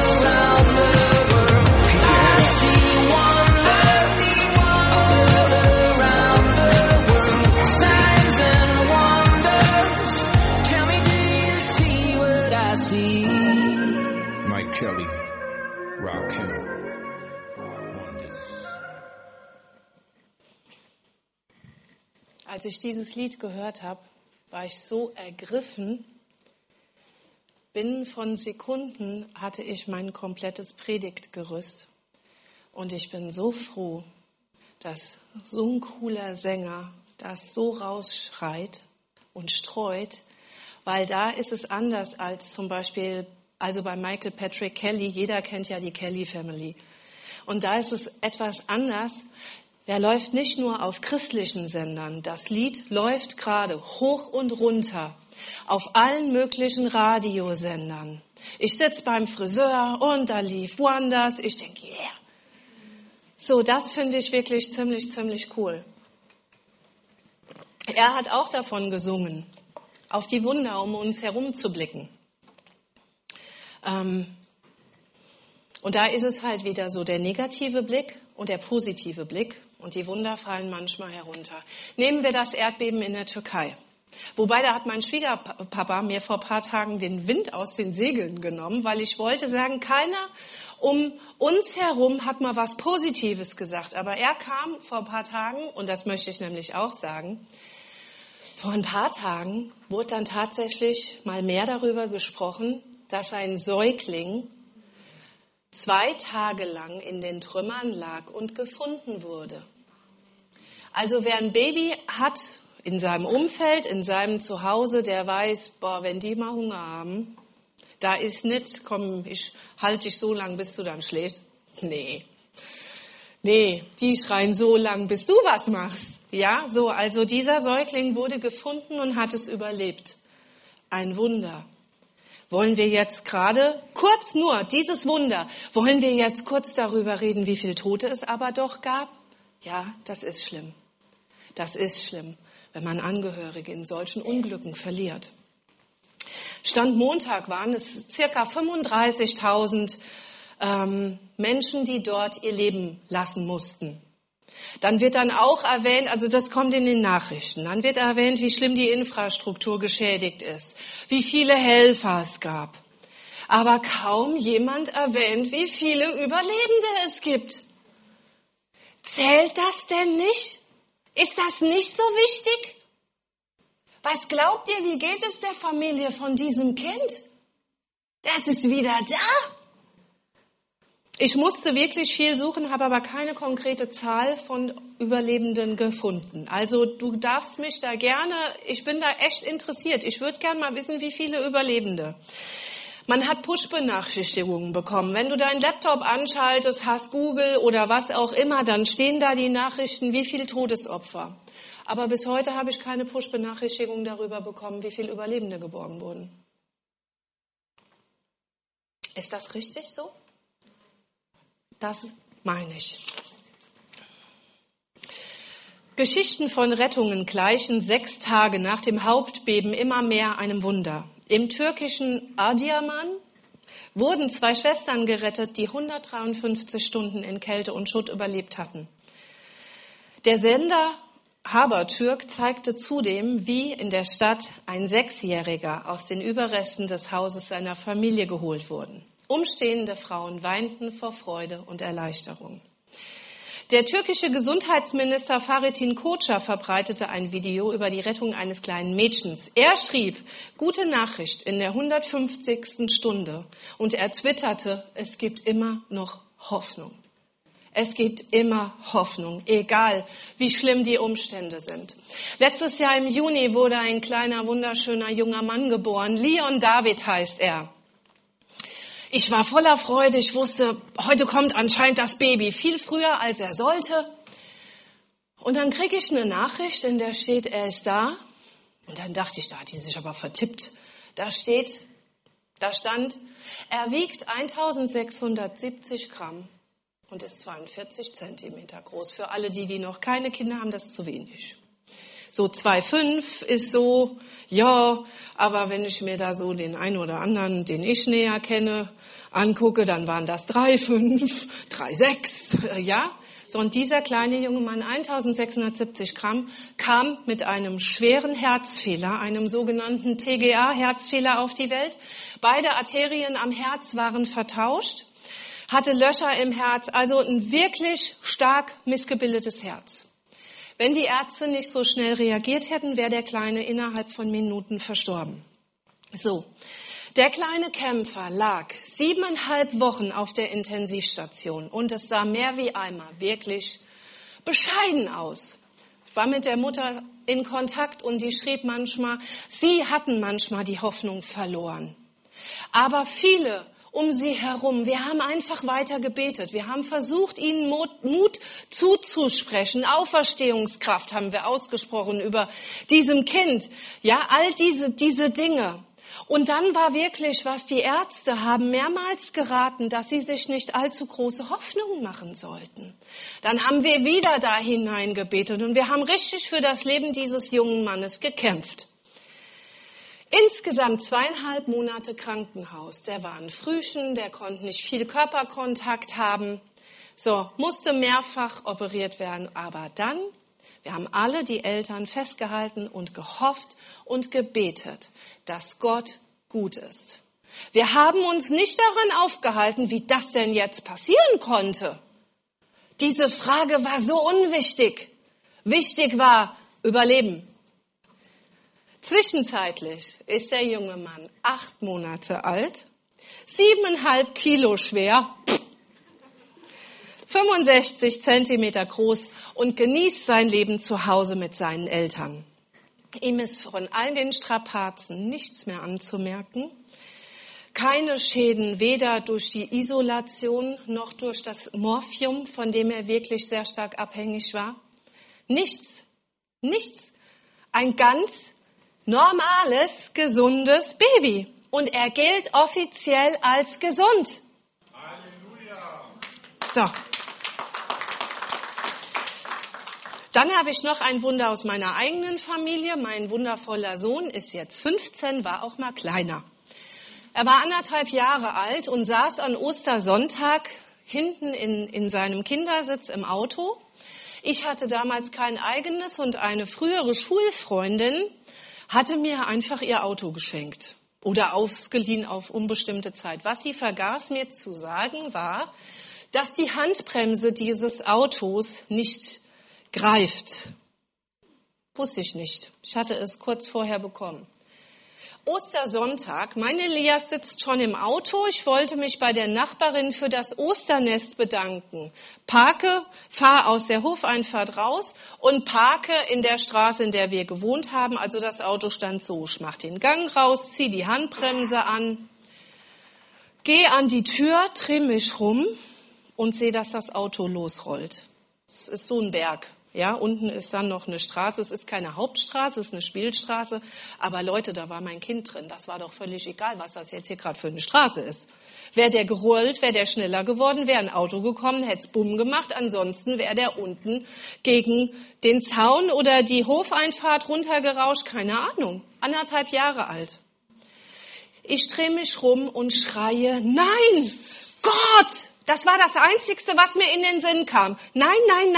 Kelly, Rakim, Wonders. Als ich dieses Lied gehört habe, war ich so ergriffen. Binnen von Sekunden hatte ich mein komplettes Predigtgerüst. Und ich bin so froh, dass so ein cooler Sänger das so rausschreit und streut, weil da ist es anders als zum Beispiel also bei Michael Patrick Kelly. Jeder kennt ja die Kelly Family. Und da ist es etwas anders. Der läuft nicht nur auf christlichen Sendern. Das Lied läuft gerade hoch und runter auf allen möglichen Radiosendern. Ich sitze beim Friseur und da lief Wonders. Ich denke, yeah. So, das finde ich wirklich ziemlich cool. Er hat auch davon gesungen, auf die Wunder um uns herum zu blicken. Und da ist es halt wieder so der negative Blick und der positive Blick. Und die Wunder fallen manchmal herunter. Nehmen wir das Erdbeben in der Türkei. Wobei, da hat mein Schwiegerpapa mir vor ein paar Tagen den Wind aus den Segeln genommen, weil ich wollte sagen, keiner um uns herum hat mal was Positives gesagt. Aber er kam vor ein paar Tagen, und das möchte ich nämlich auch sagen, vor ein paar Tagen wurde dann tatsächlich mal mehr darüber gesprochen, dass ein Säugling 2 Tage lang in den Trümmern lag und gefunden wurde. Also wer ein Baby hat in seinem Umfeld, in seinem Zuhause, der weiß, boah, wenn die mal Hunger haben, Da ist nicht, komm, ich halte dich so lang, bis du dann schläfst. Nee, die schreien so lang, bis du was machst. Ja, so, also dieser Säugling wurde gefunden und hat es überlebt. Ein Wunder. Wollen wir jetzt gerade kurz nur, dieses Wunder, wollen wir jetzt kurz darüber reden, wie viele Tote es aber doch gab? Ja, das ist schlimm. Das ist schlimm, wenn man Angehörige in solchen Unglücken verliert. Stand Montag waren es circa 35.000 Menschen, die dort ihr Leben lassen mussten. Dann wird dann auch erwähnt, also das kommt in den Nachrichten, dann wird erwähnt, wie schlimm die Infrastruktur geschädigt ist, wie viele Helfer es gab. Aber kaum jemand erwähnt, wie viele Überlebende es gibt. Zählt das denn nicht? Ist das nicht so wichtig? Was glaubt ihr, wie geht es der Familie von diesem Kind? Das ist wieder da. Ich musste wirklich viel suchen, habe aber keine konkrete Zahl von Überlebenden gefunden. Also du darfst mich da gerne, ich bin da echt interessiert. Ich würde gerne mal wissen, wie viele Überlebende. Man hat Push-Benachrichtigungen bekommen. Wenn du deinen Laptop anschaltest, hast Google oder was auch immer, dann stehen da die Nachrichten, wie viele Todesopfer. Aber bis heute habe ich keine Push-Benachrichtigung darüber bekommen, wie viele Überlebende geborgen wurden. Ist das richtig so? Das meine ich. Geschichten von Rettungen gleichen 6 Tage nach dem Hauptbeben immer mehr einem Wunder. Im türkischen Adıyaman wurden 2 Schwestern gerettet, die 153 Stunden in Kälte und Schutt überlebt hatten. Der Sender Habertürk zeigte zudem, wie in der Stadt ein 6-Jähriger aus den Überresten des Hauses seiner Familie geholt wurde. Umstehende Frauen weinten vor Freude und Erleichterung. Der türkische Gesundheitsminister Fahrettin Koca verbreitete ein Video über die Rettung eines kleinen Mädchens. Er schrieb, gute Nachricht in der 150. Stunde. Und er twitterte, es gibt immer noch Hoffnung. Es gibt immer Hoffnung, egal wie schlimm die Umstände sind. Letztes Jahr im Juni wurde ein kleiner, wunderschöner junger Mann geboren. Leon David heißt er. Ich war voller Freude, ich wusste, heute kommt anscheinend das Baby, viel früher als er sollte. Und dann kriege ich eine Nachricht, in der steht, er ist da. Und dann dachte ich, da hat die sich aber vertippt. Da stand, er wiegt 1670 Gramm und ist 42 Zentimeter groß. Für alle die noch keine Kinder haben, das ist zu wenig. So 2,5 ist so, ja, aber wenn ich mir da so den einen oder anderen, den ich näher kenne, angucke, dann waren das 3,5, 3,6, ja. So, und dieser kleine junge Mann, 1670 Gramm, kam mit einem schweren Herzfehler, einem sogenannten TGA-Herzfehler auf die Welt. Beide Arterien am Herz waren vertauscht, hatte Löcher im Herz, also ein wirklich stark missgebildetes Herz. Wenn die Ärzte nicht so schnell reagiert hätten, wäre der Kleine innerhalb von Minuten verstorben. So, der kleine Kämpfer lag 7,5 Wochen auf der Intensivstation und es sah mehr wie einmal wirklich bescheiden aus. Ich war mit der Mutter in Kontakt und die schrieb manchmal, sie hatten manchmal die Hoffnung verloren. Aber viele um sie herum. Wir haben einfach weiter gebetet. Wir haben versucht, ihnen Mut zuzusprechen. Auferstehungskraft haben wir ausgesprochen über diesem Kind. Ja, all diese Dinge. Und dann war wirklich, was die Ärzte haben mehrmals geraten, dass sie sich nicht allzu große Hoffnungen machen sollten. Dann haben wir wieder da hineingebetet und wir haben richtig für das Leben dieses jungen Mannes gekämpft. Insgesamt 2,5 Monate Krankenhaus. Der war ein Frühchen, der konnte nicht viel Körperkontakt haben. So, musste mehrfach operiert werden. Aber dann, wir haben alle die Eltern festgehalten und gehofft und gebetet, dass Gott gut ist. Wir haben uns nicht daran aufgehalten, wie das denn jetzt passieren konnte. Diese Frage war so unwichtig. Wichtig war Überleben. Zwischenzeitlich ist der junge Mann 8 Monate alt, 7,5 Kilo schwer, 65 Zentimeter groß und genießt sein Leben zu Hause mit seinen Eltern. Ihm ist von all den Strapazen nichts mehr anzumerken. Keine Schäden, weder durch die Isolation noch durch das Morphium, von dem er wirklich sehr stark abhängig war. Nichts. Ein ganz normales, gesundes Baby. Und er gilt offiziell als gesund. Halleluja. So. Dann habe ich noch ein Wunder aus meiner eigenen Familie. Mein wundervoller Sohn ist jetzt 15, war auch mal kleiner. Er war 1,5 Jahre alt und saß an Ostersonntag hinten in seinem Kindersitz im Auto. Ich hatte damals kein eigenes und eine frühere Schulfreundin hatte mir einfach ihr Auto geschenkt oder ausgeliehen auf unbestimmte Zeit. Was sie vergaß mir zu sagen war, dass die Handbremse dieses Autos nicht greift. Wusste ich nicht. Ich hatte es kurz vorher bekommen. Ostersonntag, meine Lea sitzt schon im Auto. Ich wollte mich bei der Nachbarin für das Osternest bedanken. Fahre aus der Hofeinfahrt raus und parke in der Straße, in der wir gewohnt haben. Also das Auto stand so. Ich mache den Gang raus, ziehe die Handbremse an, gehe an die Tür, drehe mich rum und sehe, dass das Auto losrollt. Es ist so ein Berg. Ja, unten ist dann noch eine Straße. Es ist keine Hauptstraße, es ist eine Spielstraße. Aber Leute, da war mein Kind drin. Das war doch völlig egal, was das jetzt hier gerade für eine Straße ist. Wäre der gerollt, wäre der schneller geworden, wäre ein Auto gekommen, hätte es bumm gemacht. Ansonsten wäre der unten gegen den Zaun oder die Hofeinfahrt runtergerauscht. Keine Ahnung. 1,5 Jahre alt. Ich drehe mich rum und schreie, nein, Gott! Das war das Einzigste, was mir in den Sinn kam. Nein,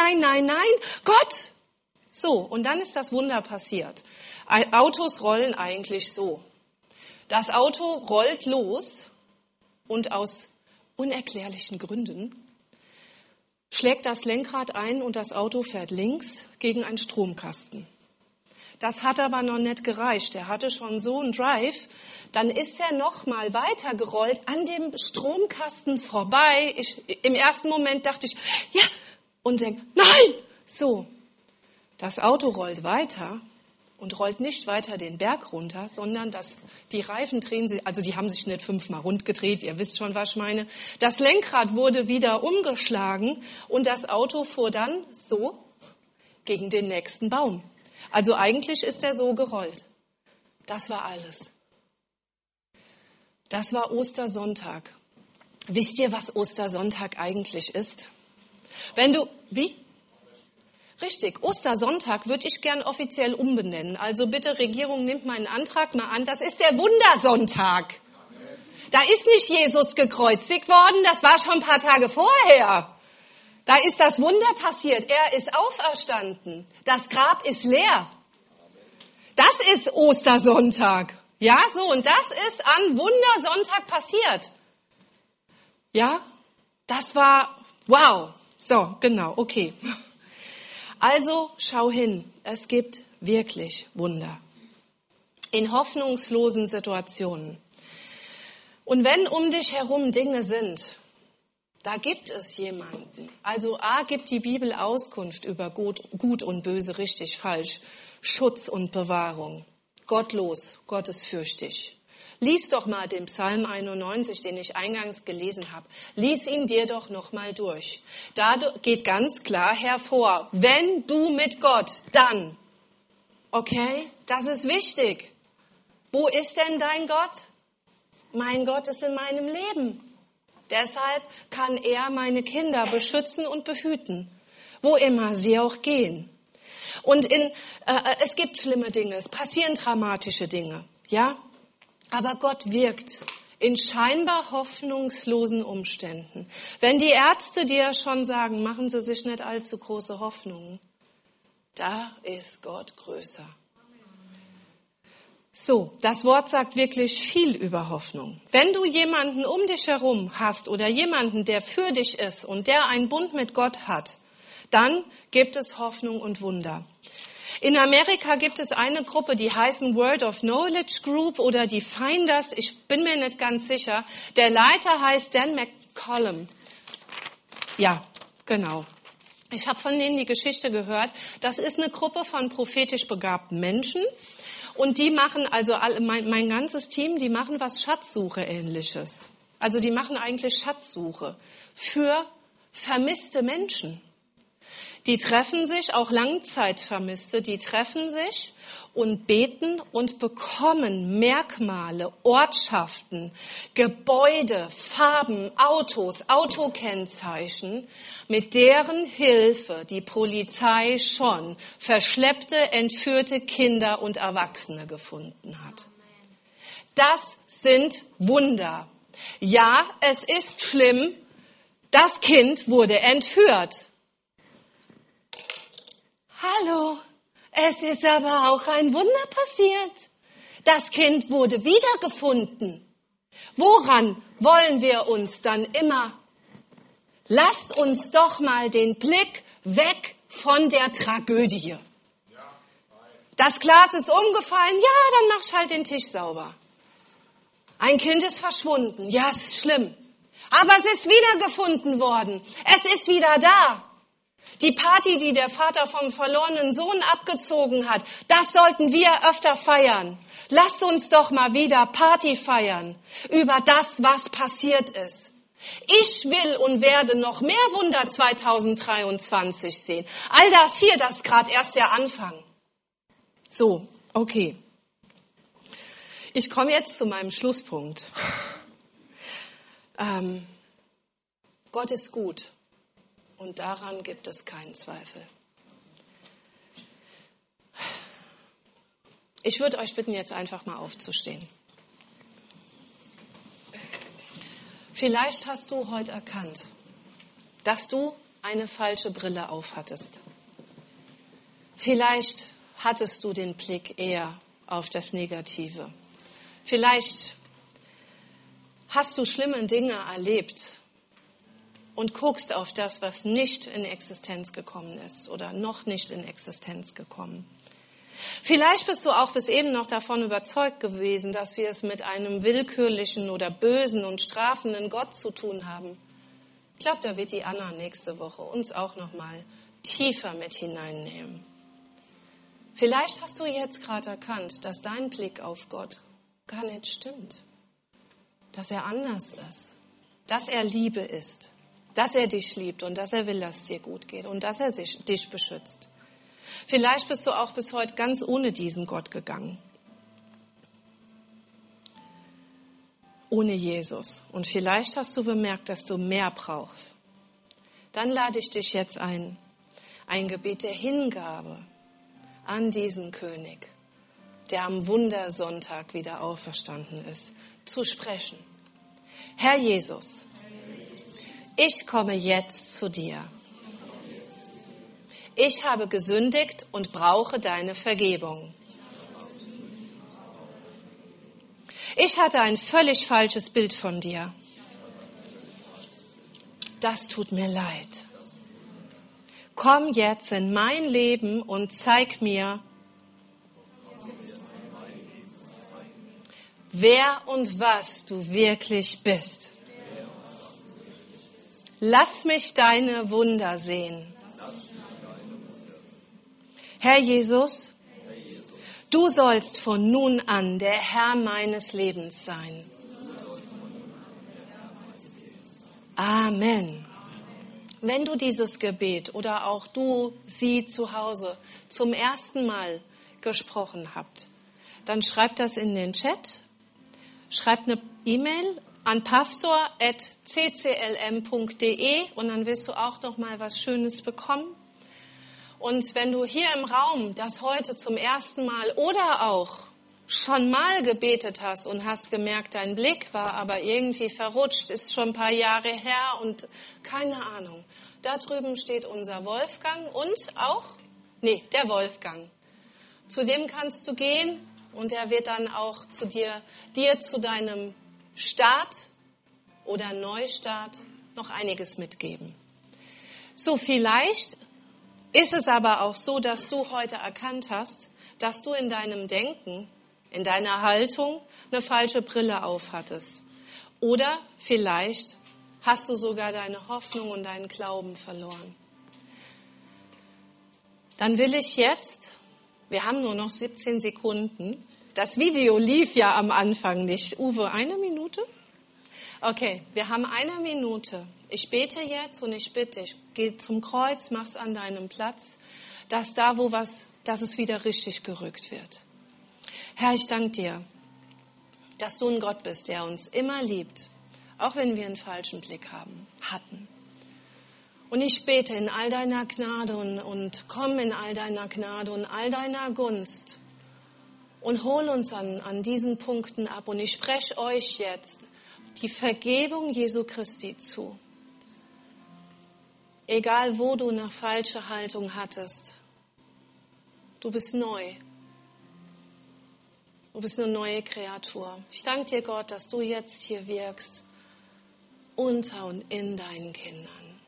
Gott! So, und dann ist das Wunder passiert. Autos rollen eigentlich so. Das Auto rollt los und aus unerklärlichen Gründen schlägt das Lenkrad ein und das Auto fährt links gegen einen Stromkasten. Das hat aber noch nicht gereicht. Er hatte schon so einen Drive. Dann ist er noch mal weitergerollt an dem Stromkasten vorbei. Im ersten Moment dachte ich, ja, und denke, nein! So, das Auto rollt weiter und rollt nicht weiter den Berg runter, sondern die Reifen drehen sich, also die haben sich nicht 5-mal rund gedreht, ihr wisst schon, was ich meine. Das Lenkrad wurde wieder umgeschlagen und das Auto fuhr dann so gegen den nächsten Baum. Also eigentlich ist er so gerollt. Das war alles. Das war Ostersonntag. Wisst ihr, was Ostersonntag eigentlich ist? Wie? Richtig, Ostersonntag würde ich gern offiziell umbenennen. Also bitte, Regierung, nimmt meinen Antrag mal an. Das ist der Wundersonntag. Da ist nicht Jesus gekreuzigt worden, das war schon ein paar Tage vorher. Da ist das Wunder passiert. Er ist auferstanden. Das Grab ist leer. Das ist Ostersonntag. Ja, so. Und das ist an Wundersonntag passiert. Ja, das war, wow. So, genau, okay. Also, schau hin. Es gibt wirklich Wunder. In hoffnungslosen Situationen. Und wenn um dich herum Dinge sind, da gibt es jemanden. Also gibt die Bibel Auskunft über Gut und Böse, richtig, falsch, Schutz und Bewahrung. Gottlos, gottesfürchtig. Lies doch mal den Psalm 91, den ich eingangs gelesen habe. Lies ihn dir doch noch mal durch. Da geht ganz klar hervor, wenn du mit Gott, dann. Okay, das ist wichtig. Wo ist denn dein Gott? Mein Gott ist in meinem Leben. Deshalb kann er meine Kinder beschützen und behüten, wo immer sie auch gehen. Und es gibt schlimme Dinge, es passieren dramatische Dinge, ja? Aber Gott wirkt in scheinbar hoffnungslosen Umständen. Wenn die Ärzte dir schon sagen, machen Sie sich nicht allzu große Hoffnungen, da ist Gott größer. So, das Wort sagt wirklich viel über Hoffnung. Wenn du jemanden um dich herum hast oder jemanden, der für dich ist und der einen Bund mit Gott hat, dann gibt es Hoffnung und Wunder. In Amerika gibt es eine Gruppe, die heißen Word of Knowledge Group oder die Finders. Ich bin mir nicht ganz sicher. Der Leiter heißt Dan McCollum. Ja, genau. Ich habe von denen die Geschichte gehört. Das ist eine Gruppe von prophetisch begabten Menschen. Und die machen, also mein ganzes Team, die machen was Schatzsuche-ähnliches. Also die machen eigentlich Schatzsuche für vermisste Menschen. Die treffen sich, auch Langzeitvermisste, die treffen sich und beten und bekommen Merkmale, Ortschaften, Gebäude, Farben, Autos, Autokennzeichen, mit deren Hilfe die Polizei schon verschleppte, entführte Kinder und Erwachsene gefunden hat. Das sind Wunder. Ja, es ist schlimm, das Kind wurde entführt. Hallo, es ist aber auch ein Wunder passiert. Das Kind wurde wiedergefunden. Woran wollen wir uns dann immer? Lasst uns doch mal den Blick weg von der Tragödie. Das Glas ist umgefallen, ja, dann machst halt den Tisch sauber. Ein Kind ist verschwunden, ja, es ist schlimm. Aber es ist wiedergefunden worden, es ist wieder da. Die Party, die der Vater vom verlorenen Sohn abgezogen hat, das sollten wir öfter feiern. Lasst uns doch mal wieder Party feiern über das, was passiert ist. Ich will und werde noch mehr Wunder 2023 sehen. All das hier, das ist gerade erst der Anfang. So, okay. Ich komme jetzt zu meinem Schlusspunkt. Gott ist gut. Und daran gibt es keinen Zweifel. Ich würde euch bitten, jetzt einfach mal aufzustehen. Vielleicht hast du heute erkannt, dass du eine falsche Brille aufhattest. Vielleicht hattest du den Blick eher auf das Negative. Vielleicht hast du schlimme Dinge erlebt und guckst auf das, was nicht in Existenz gekommen ist oder noch nicht in Existenz gekommen. Vielleicht bist du auch bis eben noch davon überzeugt gewesen, dass wir es mit einem willkürlichen oder bösen und strafenden Gott zu tun haben. Ich glaube, da wird die Anna nächste Woche uns auch noch mal tiefer mit hineinnehmen. Vielleicht hast du jetzt gerade erkannt, dass dein Blick auf Gott gar nicht stimmt, dass er anders ist, dass er Liebe ist, dass er dich liebt und dass er will, dass es dir gut geht und dass er dich beschützt. Vielleicht bist du auch bis heute ganz ohne diesen Gott gegangen. Ohne Jesus. Und vielleicht hast du bemerkt, dass du mehr brauchst. Dann lade ich dich jetzt ein Gebet der Hingabe an diesen König, der am Wundersonntag wieder auferstanden ist, zu sprechen. Herr Jesus, ich komme jetzt zu dir. Ich habe gesündigt und brauche deine Vergebung. Ich hatte ein völlig falsches Bild von dir. Das tut mir leid. Komm jetzt in mein Leben und zeig mir, wer und was du wirklich bist. Lass mich deine Wunder sehen. Herr Jesus, du sollst von nun an der Herr meines Lebens sein. Amen. Wenn du dieses Gebet oder auch du, sie zu Hause zum ersten Mal gesprochen habt, dann schreibt das in den Chat, schreibt eine E-Mail an pastor@cclm.de und dann wirst du auch noch mal was Schönes bekommen. Und wenn du hier im Raum das heute zum ersten Mal oder auch schon mal gebetet hast und hast gemerkt, dein Blick war aber irgendwie verrutscht, ist schon ein paar Jahre her und keine Ahnung. Da drüben steht unser Wolfgang und auch, der Wolfgang. Zu dem kannst du gehen und er wird dann auch zu dir zu deinem Start oder Neustart noch einiges mitgeben. So, vielleicht ist es aber auch so, dass du heute erkannt hast, dass du in deinem Denken, in deiner Haltung eine falsche Brille aufhattest. Oder vielleicht hast du sogar deine Hoffnung und deinen Glauben verloren. Dann will ich jetzt, Wir haben nur noch 17 Sekunden. Das Video lief ja am Anfang nicht. Uwe, 1 Minute? Okay, wir haben 1 Minute. Ich bete jetzt und ich bitte dich, geh zum Kreuz, mach's an deinem Platz, dass es wieder richtig gerückt wird. Herr, ich danke dir, dass du ein Gott bist, der uns immer liebt, auch wenn wir einen falschen Blick hatten. Und ich bete in all deiner Gnade und komm in all deiner Gnade und all deiner Gunst und hol uns an diesen Punkten ab. Und ich spreche euch jetzt die Vergebung Jesu Christi zu. Egal, wo du eine falsche Haltung hattest, du bist neu. Du bist eine neue Kreatur. Ich danke dir, Gott, dass du jetzt hier wirkst, unter und in deinen Kindern.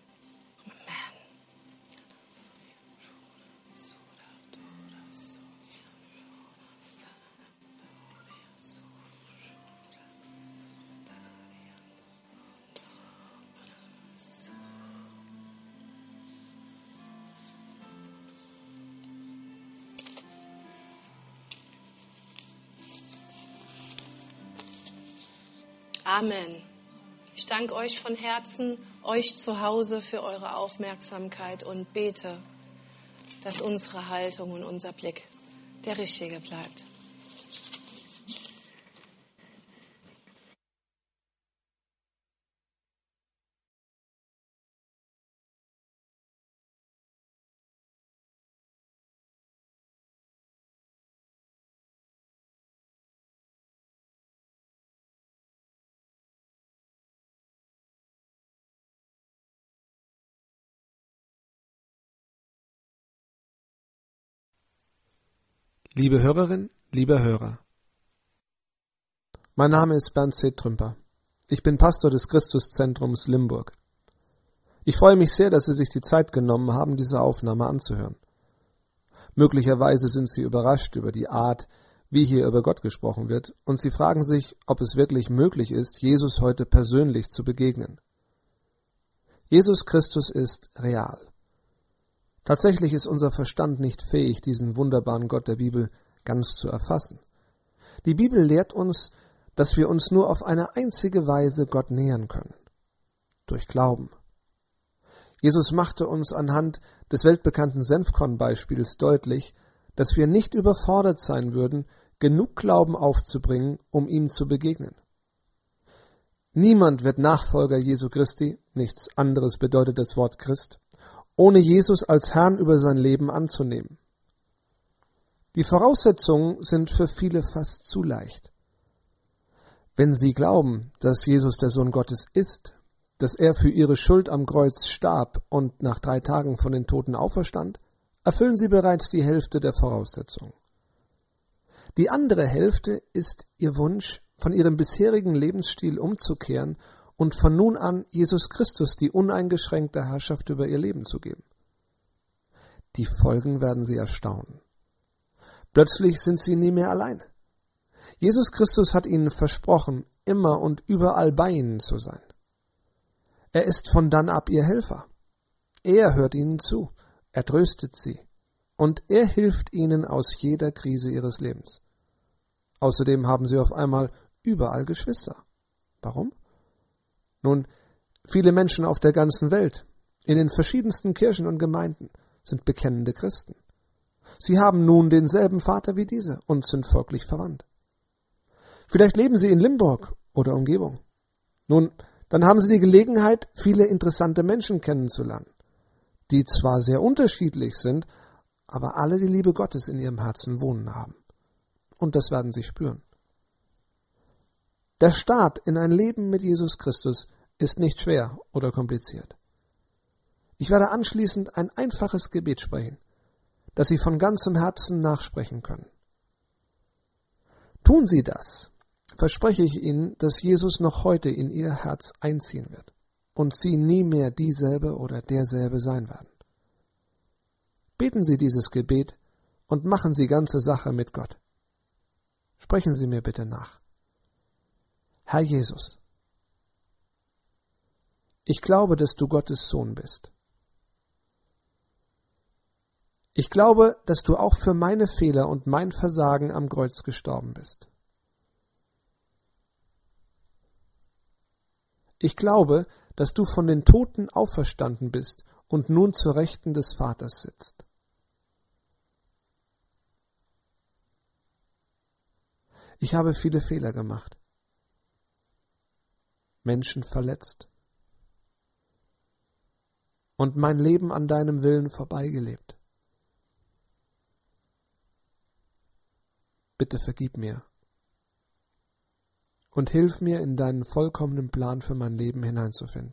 Amen. Ich danke euch von Herzen, euch zu Hause für eure Aufmerksamkeit und bete, dass unsere Haltung und unser Blick der richtige bleibt. Liebe Hörerin, lieber Hörer, mein Name ist Bernd C. Trümper. Ich bin Pastor des Christuszentrums Limburg. Ich freue mich sehr, dass Sie sich die Zeit genommen haben, diese Aufnahme anzuhören. Möglicherweise sind Sie überrascht über die Art, wie hier über Gott gesprochen wird, und Sie fragen sich, ob es wirklich möglich ist, Jesus heute persönlich zu begegnen. Jesus Christus ist real. Tatsächlich ist unser Verstand nicht fähig, diesen wunderbaren Gott der Bibel ganz zu erfassen. Die Bibel lehrt uns, dass wir uns nur auf eine einzige Weise Gott nähern können: durch Glauben. Jesus machte uns anhand des weltbekannten Senfkornbeispiels deutlich, dass wir nicht überfordert sein würden, genug Glauben aufzubringen, um ihm zu begegnen. Niemand wird Nachfolger Jesu Christi, nichts anderes bedeutet das Wort Christ, ohne Jesus als Herrn über sein Leben anzunehmen. Die Voraussetzungen sind für viele fast zu leicht. Wenn sie glauben, dass Jesus der Sohn Gottes ist, dass er für ihre Schuld am Kreuz starb und nach 3 Tagen von den Toten auferstand, erfüllen sie bereits die Hälfte der Voraussetzungen. Die andere Hälfte ist ihr Wunsch, von ihrem bisherigen Lebensstil umzukehren und von nun an Jesus Christus die uneingeschränkte Herrschaft über ihr Leben zu geben. Die Folgen werden sie erstaunen. Plötzlich sind sie nie mehr allein. Jesus Christus hat ihnen versprochen, immer und überall bei ihnen zu sein. Er ist von dann ab ihr Helfer. Er hört ihnen zu, er tröstet sie und er hilft ihnen aus jeder Krise ihres Lebens. Außerdem haben sie auf einmal überall Geschwister. Warum? Nun, viele Menschen auf der ganzen Welt, in den verschiedensten Kirchen und Gemeinden, sind bekennende Christen. Sie haben nun denselben Vater wie diese und sind folglich verwandt. Vielleicht leben sie in Limburg oder Umgebung. Nun, dann haben sie die Gelegenheit, viele interessante Menschen kennenzulernen, die zwar sehr unterschiedlich sind, aber alle die Liebe Gottes in ihrem Herzen wohnen haben. Und das werden sie spüren. Der Start in ein Leben mit Jesus Christus ist nicht schwer oder kompliziert. Ich werde anschließend ein einfaches Gebet sprechen, das Sie von ganzem Herzen nachsprechen können. Tun Sie das, verspreche ich Ihnen, dass Jesus noch heute in Ihr Herz einziehen wird und Sie nie mehr dieselbe oder derselbe sein werden. Beten Sie dieses Gebet und machen Sie ganze Sache mit Gott. Sprechen Sie mir bitte nach. Herr Jesus, ich glaube, dass du Gottes Sohn bist. Ich glaube, dass du auch für meine Fehler und mein Versagen am Kreuz gestorben bist. Ich glaube, dass du von den Toten auferstanden bist und nun zur Rechten des Vaters sitzt. Ich habe viele Fehler gemacht, Menschen verletzt und mein Leben an deinem Willen vorbeigelebt. Bitte vergib mir und hilf mir, in deinen vollkommenen Plan für mein Leben hineinzufinden.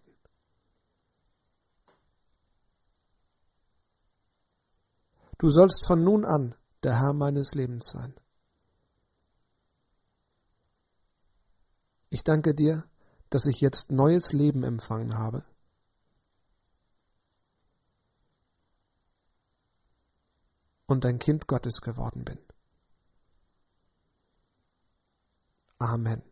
Du sollst von nun an der Herr meines Lebens sein. Ich danke dir, dass ich jetzt neues Leben empfangen habe. Und ein Kind Gottes geworden bin. Amen.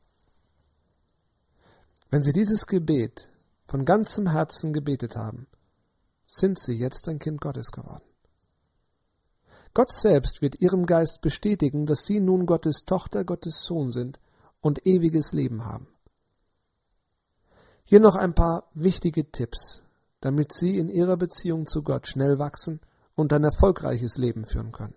Wenn Sie dieses Gebet von ganzem Herzen gebetet haben, sind Sie jetzt ein Kind Gottes geworden. Gott selbst wird Ihrem Geist bestätigen, dass Sie nun Gottes Tochter, Gottes Sohn sind und ewiges Leben haben. Hier noch ein paar wichtige Tipps, damit Sie in Ihrer Beziehung zu Gott schnell wachsen und ein erfolgreiches Leben führen können.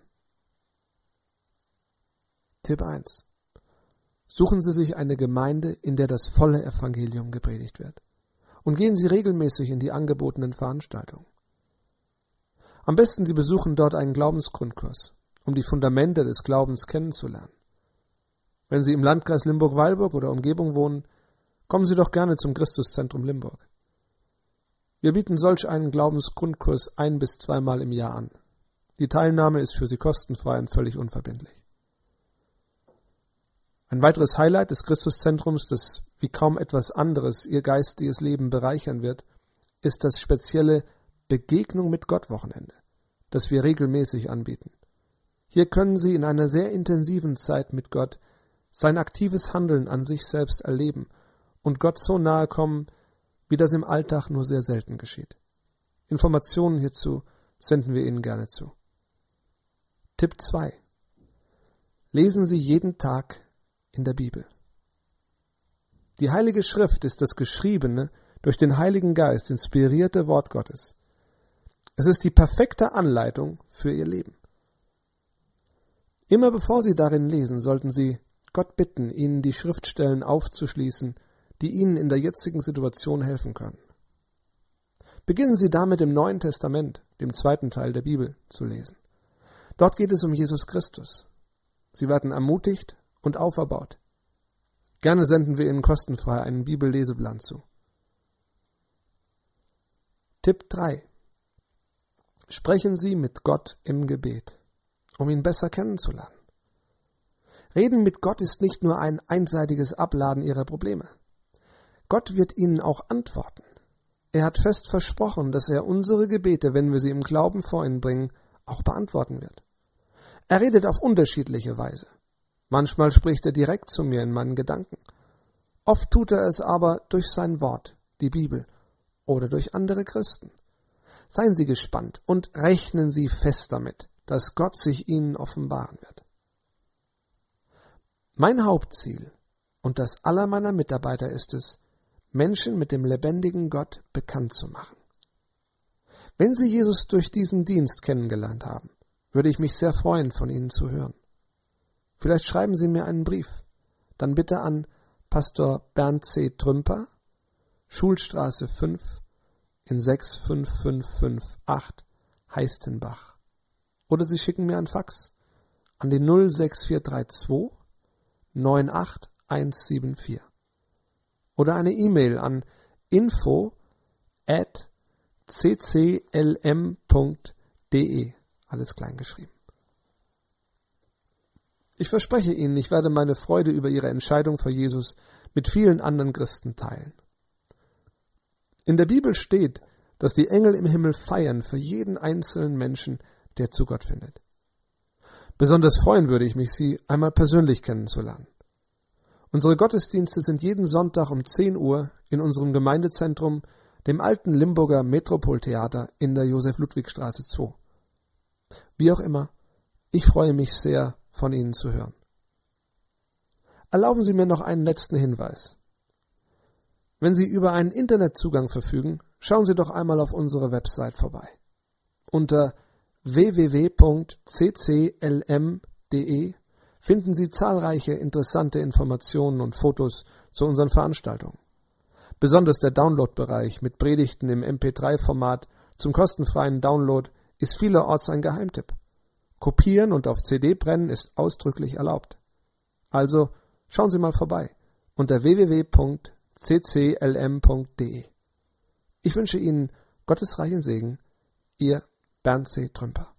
Tipp 1. Suchen Sie sich eine Gemeinde, in der das volle Evangelium gepredigt wird. Und gehen Sie regelmäßig in die angebotenen Veranstaltungen. Am besten Sie besuchen dort einen Glaubensgrundkurs, um die Fundamente des Glaubens kennenzulernen. Wenn Sie im Landkreis Limburg-Weilburg oder Umgebung wohnen, kommen Sie doch gerne zum Christuszentrum Limburg. Wir bieten solch einen Glaubensgrundkurs 1- bis 2-mal im Jahr an. Die Teilnahme ist für Sie kostenfrei und völlig unverbindlich. Ein weiteres Highlight des Christuszentrums, das wie kaum etwas anderes Ihr geistiges Leben bereichern wird, ist das spezielle Begegnung mit Gott-Wochenende, das wir regelmäßig anbieten. Hier können Sie in einer sehr intensiven Zeit mit Gott sein aktives Handeln an sich selbst erleben und Gott so nahe kommen, wie das im Alltag nur sehr selten geschieht. Informationen hierzu senden wir Ihnen gerne zu. Tipp 2. Lesen Sie jeden Tag in der Bibel. Die Heilige Schrift ist das geschriebene, durch den Heiligen Geist inspirierte Wort Gottes. Es ist die perfekte Anleitung für Ihr Leben. Immer bevor Sie darin lesen, sollten Sie Gott bitten, Ihnen die Schriftstellen aufzuschließen, die Ihnen in der jetzigen Situation helfen können. Beginnen Sie damit im Neuen Testament, dem 2. Teil der Bibel, zu lesen. Dort geht es um Jesus Christus. Sie werden ermutigt und auferbaut. Gerne senden wir Ihnen kostenfrei einen Bibelleseplan zu. Tipp 3. Sprechen Sie mit Gott im Gebet, um ihn besser kennenzulernen. Reden mit Gott ist nicht nur ein einseitiges Abladen Ihrer Probleme. Gott wird Ihnen auch antworten. Er hat fest versprochen, dass er unsere Gebete, wenn wir sie im Glauben vor ihn bringen, auch beantworten wird. Er redet auf unterschiedliche Weise. Manchmal spricht er direkt zu mir in meinen Gedanken. Oft tut er es aber durch sein Wort, die Bibel, oder durch andere Christen. Seien Sie gespannt und rechnen Sie fest damit, dass Gott sich Ihnen offenbaren wird. Mein Hauptziel und das aller meiner Mitarbeiter ist es, Menschen mit dem lebendigen Gott bekannt zu machen. Wenn Sie Jesus durch diesen Dienst kennengelernt haben, würde ich mich sehr freuen, von Ihnen zu hören. Vielleicht schreiben Sie mir einen Brief, dann bitte an Pastor Bernd C. Trümper, Schulstraße 5 in 65558 Heistenbach. Oder Sie schicken mir einen Fax an die 06432 98174. Oder eine E-Mail an info@cclm.de, alles klein geschrieben. Ich verspreche Ihnen, ich werde meine Freude über Ihre Entscheidung für Jesus mit vielen anderen Christen teilen. In der Bibel steht, dass die Engel im Himmel feiern für jeden einzelnen Menschen, der zu Gott findet. Besonders freuen würde ich mich, Sie einmal persönlich kennenzulernen. Unsere Gottesdienste sind jeden Sonntag um 10 Uhr in unserem Gemeindezentrum, dem alten Limburger Metropoltheater in der Josef-Ludwig-Straße 2. Wie auch immer, ich freue mich sehr, von Ihnen zu hören. Erlauben Sie mir noch einen letzten Hinweis. Wenn Sie über einen Internetzugang verfügen, schauen Sie doch einmal auf unsere Website vorbei. Unter www.cclm.de finden Sie zahlreiche interessante Informationen und Fotos zu unseren Veranstaltungen. Besonders der Download-Bereich mit Predigten im MP3-Format zum kostenfreien Download ist vielerorts ein Geheimtipp. Kopieren und auf CD brennen ist ausdrücklich erlaubt. Also schauen Sie mal vorbei unter www.cclm.de. Ich wünsche Ihnen Gottes reichen Segen, Ihr Bernd C. Trümper.